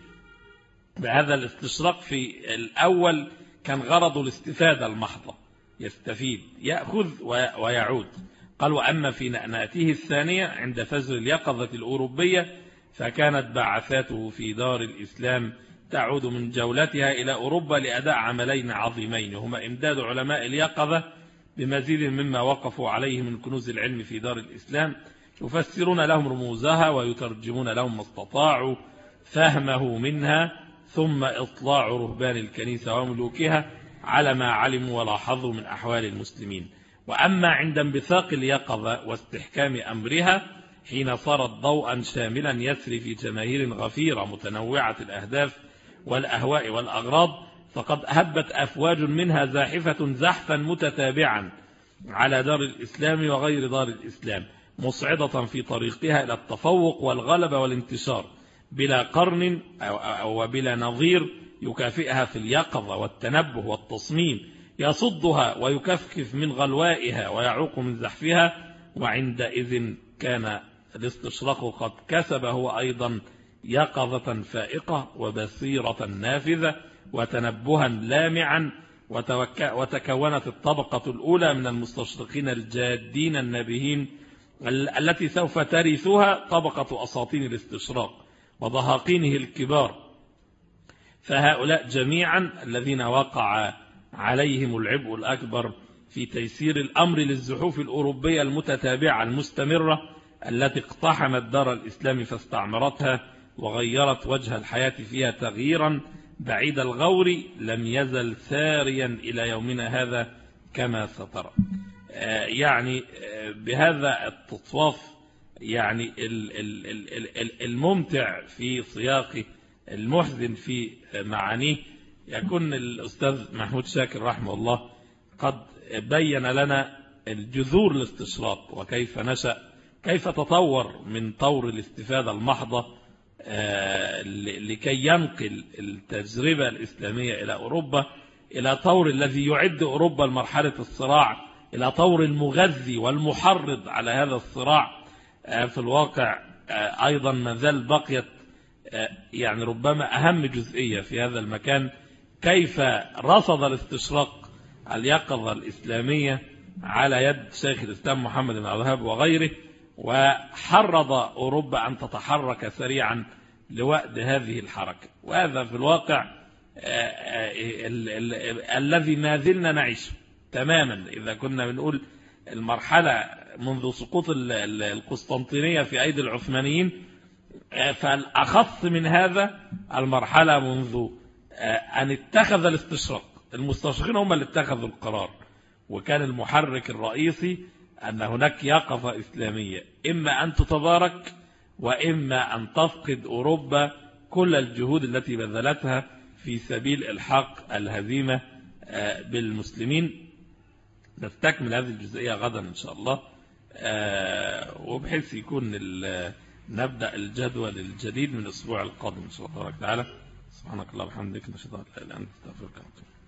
بهذا الاستشراق في الأول كان غرض الاستفادة المحضة، يستفيد يأخذ ويعود. قال وأما في نأناته الثانية عند فجر اليقظة الأوروبية فكانت بعثاته في دار الإسلام تعود من جولتها إلى أوروبا لأداء عملين عظيمين هما إمداد علماء اليقظة بمزيد مما وقفوا عليه من كنوز العلم في دار الإسلام يفسرون لهم رموزها ويترجمون لهم ما استطاعوا فهمه منها ثم إطلاع رهبان الكنيسة وملوكها على ما علموا ولاحظوا من أحوال المسلمين. وأما عند انبثاق اليقظة واستحكام أمرها حين صارت ضوءا شاملا يسري في جماهير غفيرة متنوعة الأهداف والأهواء والأغراض فقد هبت أفواج منها زاحفة زحفا متتابعا على دار الإسلام وغير دار الإسلام مصعدة في طريقها إلى التفوق والغلبة والانتشار بلا قرن أو بلا نظير يكافئها في اليقظة والتنبه والتصميم يصدها ويكفكف من غلوائها ويعوق من زحفها. وعندئذ كان الاستشراق قد كسب هو أيضا يقظة فائقة وبصيرة نافذة وتنبها لامعا وتكونت الطبقة الأولى من المستشرقين الجادين النابهين التي سوف ترثها طبقة أساطين الاستشراق وضهاقينه الكبار. فهؤلاء جميعا الذين وقع عليهم العبء الأكبر في تيسير الأمر للزحوف الأوروبية المتتابعة المستمرة التي اقتحمت دار الإسلام فاستعمرتها وغيرت وجه الحياة فيها تغييرا بعيد الغور لم يزل ساريا إلى يومنا هذا كما سترى. يعني بهذا التطواف يعني الممتع في سياقه المحزن في معانيه يكون الأستاذ محمود شاكر رحمه الله قد بين لنا الجذور الاستشراق وكيف نشأ كيف تطور من طور الاستفادة المحضة لكي ينقل التجربة الإسلامية إلى أوروبا إلى طور الذي يعد أوروبا لمرحلة الصراع إلى طور المغذي والمحرض على هذا الصراع. في الواقع أيضا ما زال بقيت يعني ربما أهم جزئية في هذا المكان كيف رصد الاستشراق اليقظة الإسلامية على يد شيخ الإسلام محمد بن عبد الوهاب وغيره وحرض أوروبا أن تتحرك سريعا لوأد هذه الحركة. وهذا في الواقع الذي ما زلنا نعيشه تماما. إذا كنا بنقول المرحلة منذ سقوط القسطنطينية في أيدي العثمانيين فالأخص من هذا المرحلة منذ أن اتخذ الاستشراق المستشرقين هم اللي اتخذوا القرار وكان المحرك الرئيسي أن هناك يقظة إسلامية إما أن تتبارك وإما أن تفقد أوروبا كل الجهود التي بذلتها في سبيل الحاق الهزيمة بالمسلمين. نستكمل هذه الجزئية غدا إن شاء الله وبحيث يكون نبدأ الجدول الجديد من الأسبوع القادم إن شاء الله تعالى. سبحانك اللهم وبحمدك نشهد أن لا إله إلا أنت نستغفرك ونتوب إليك.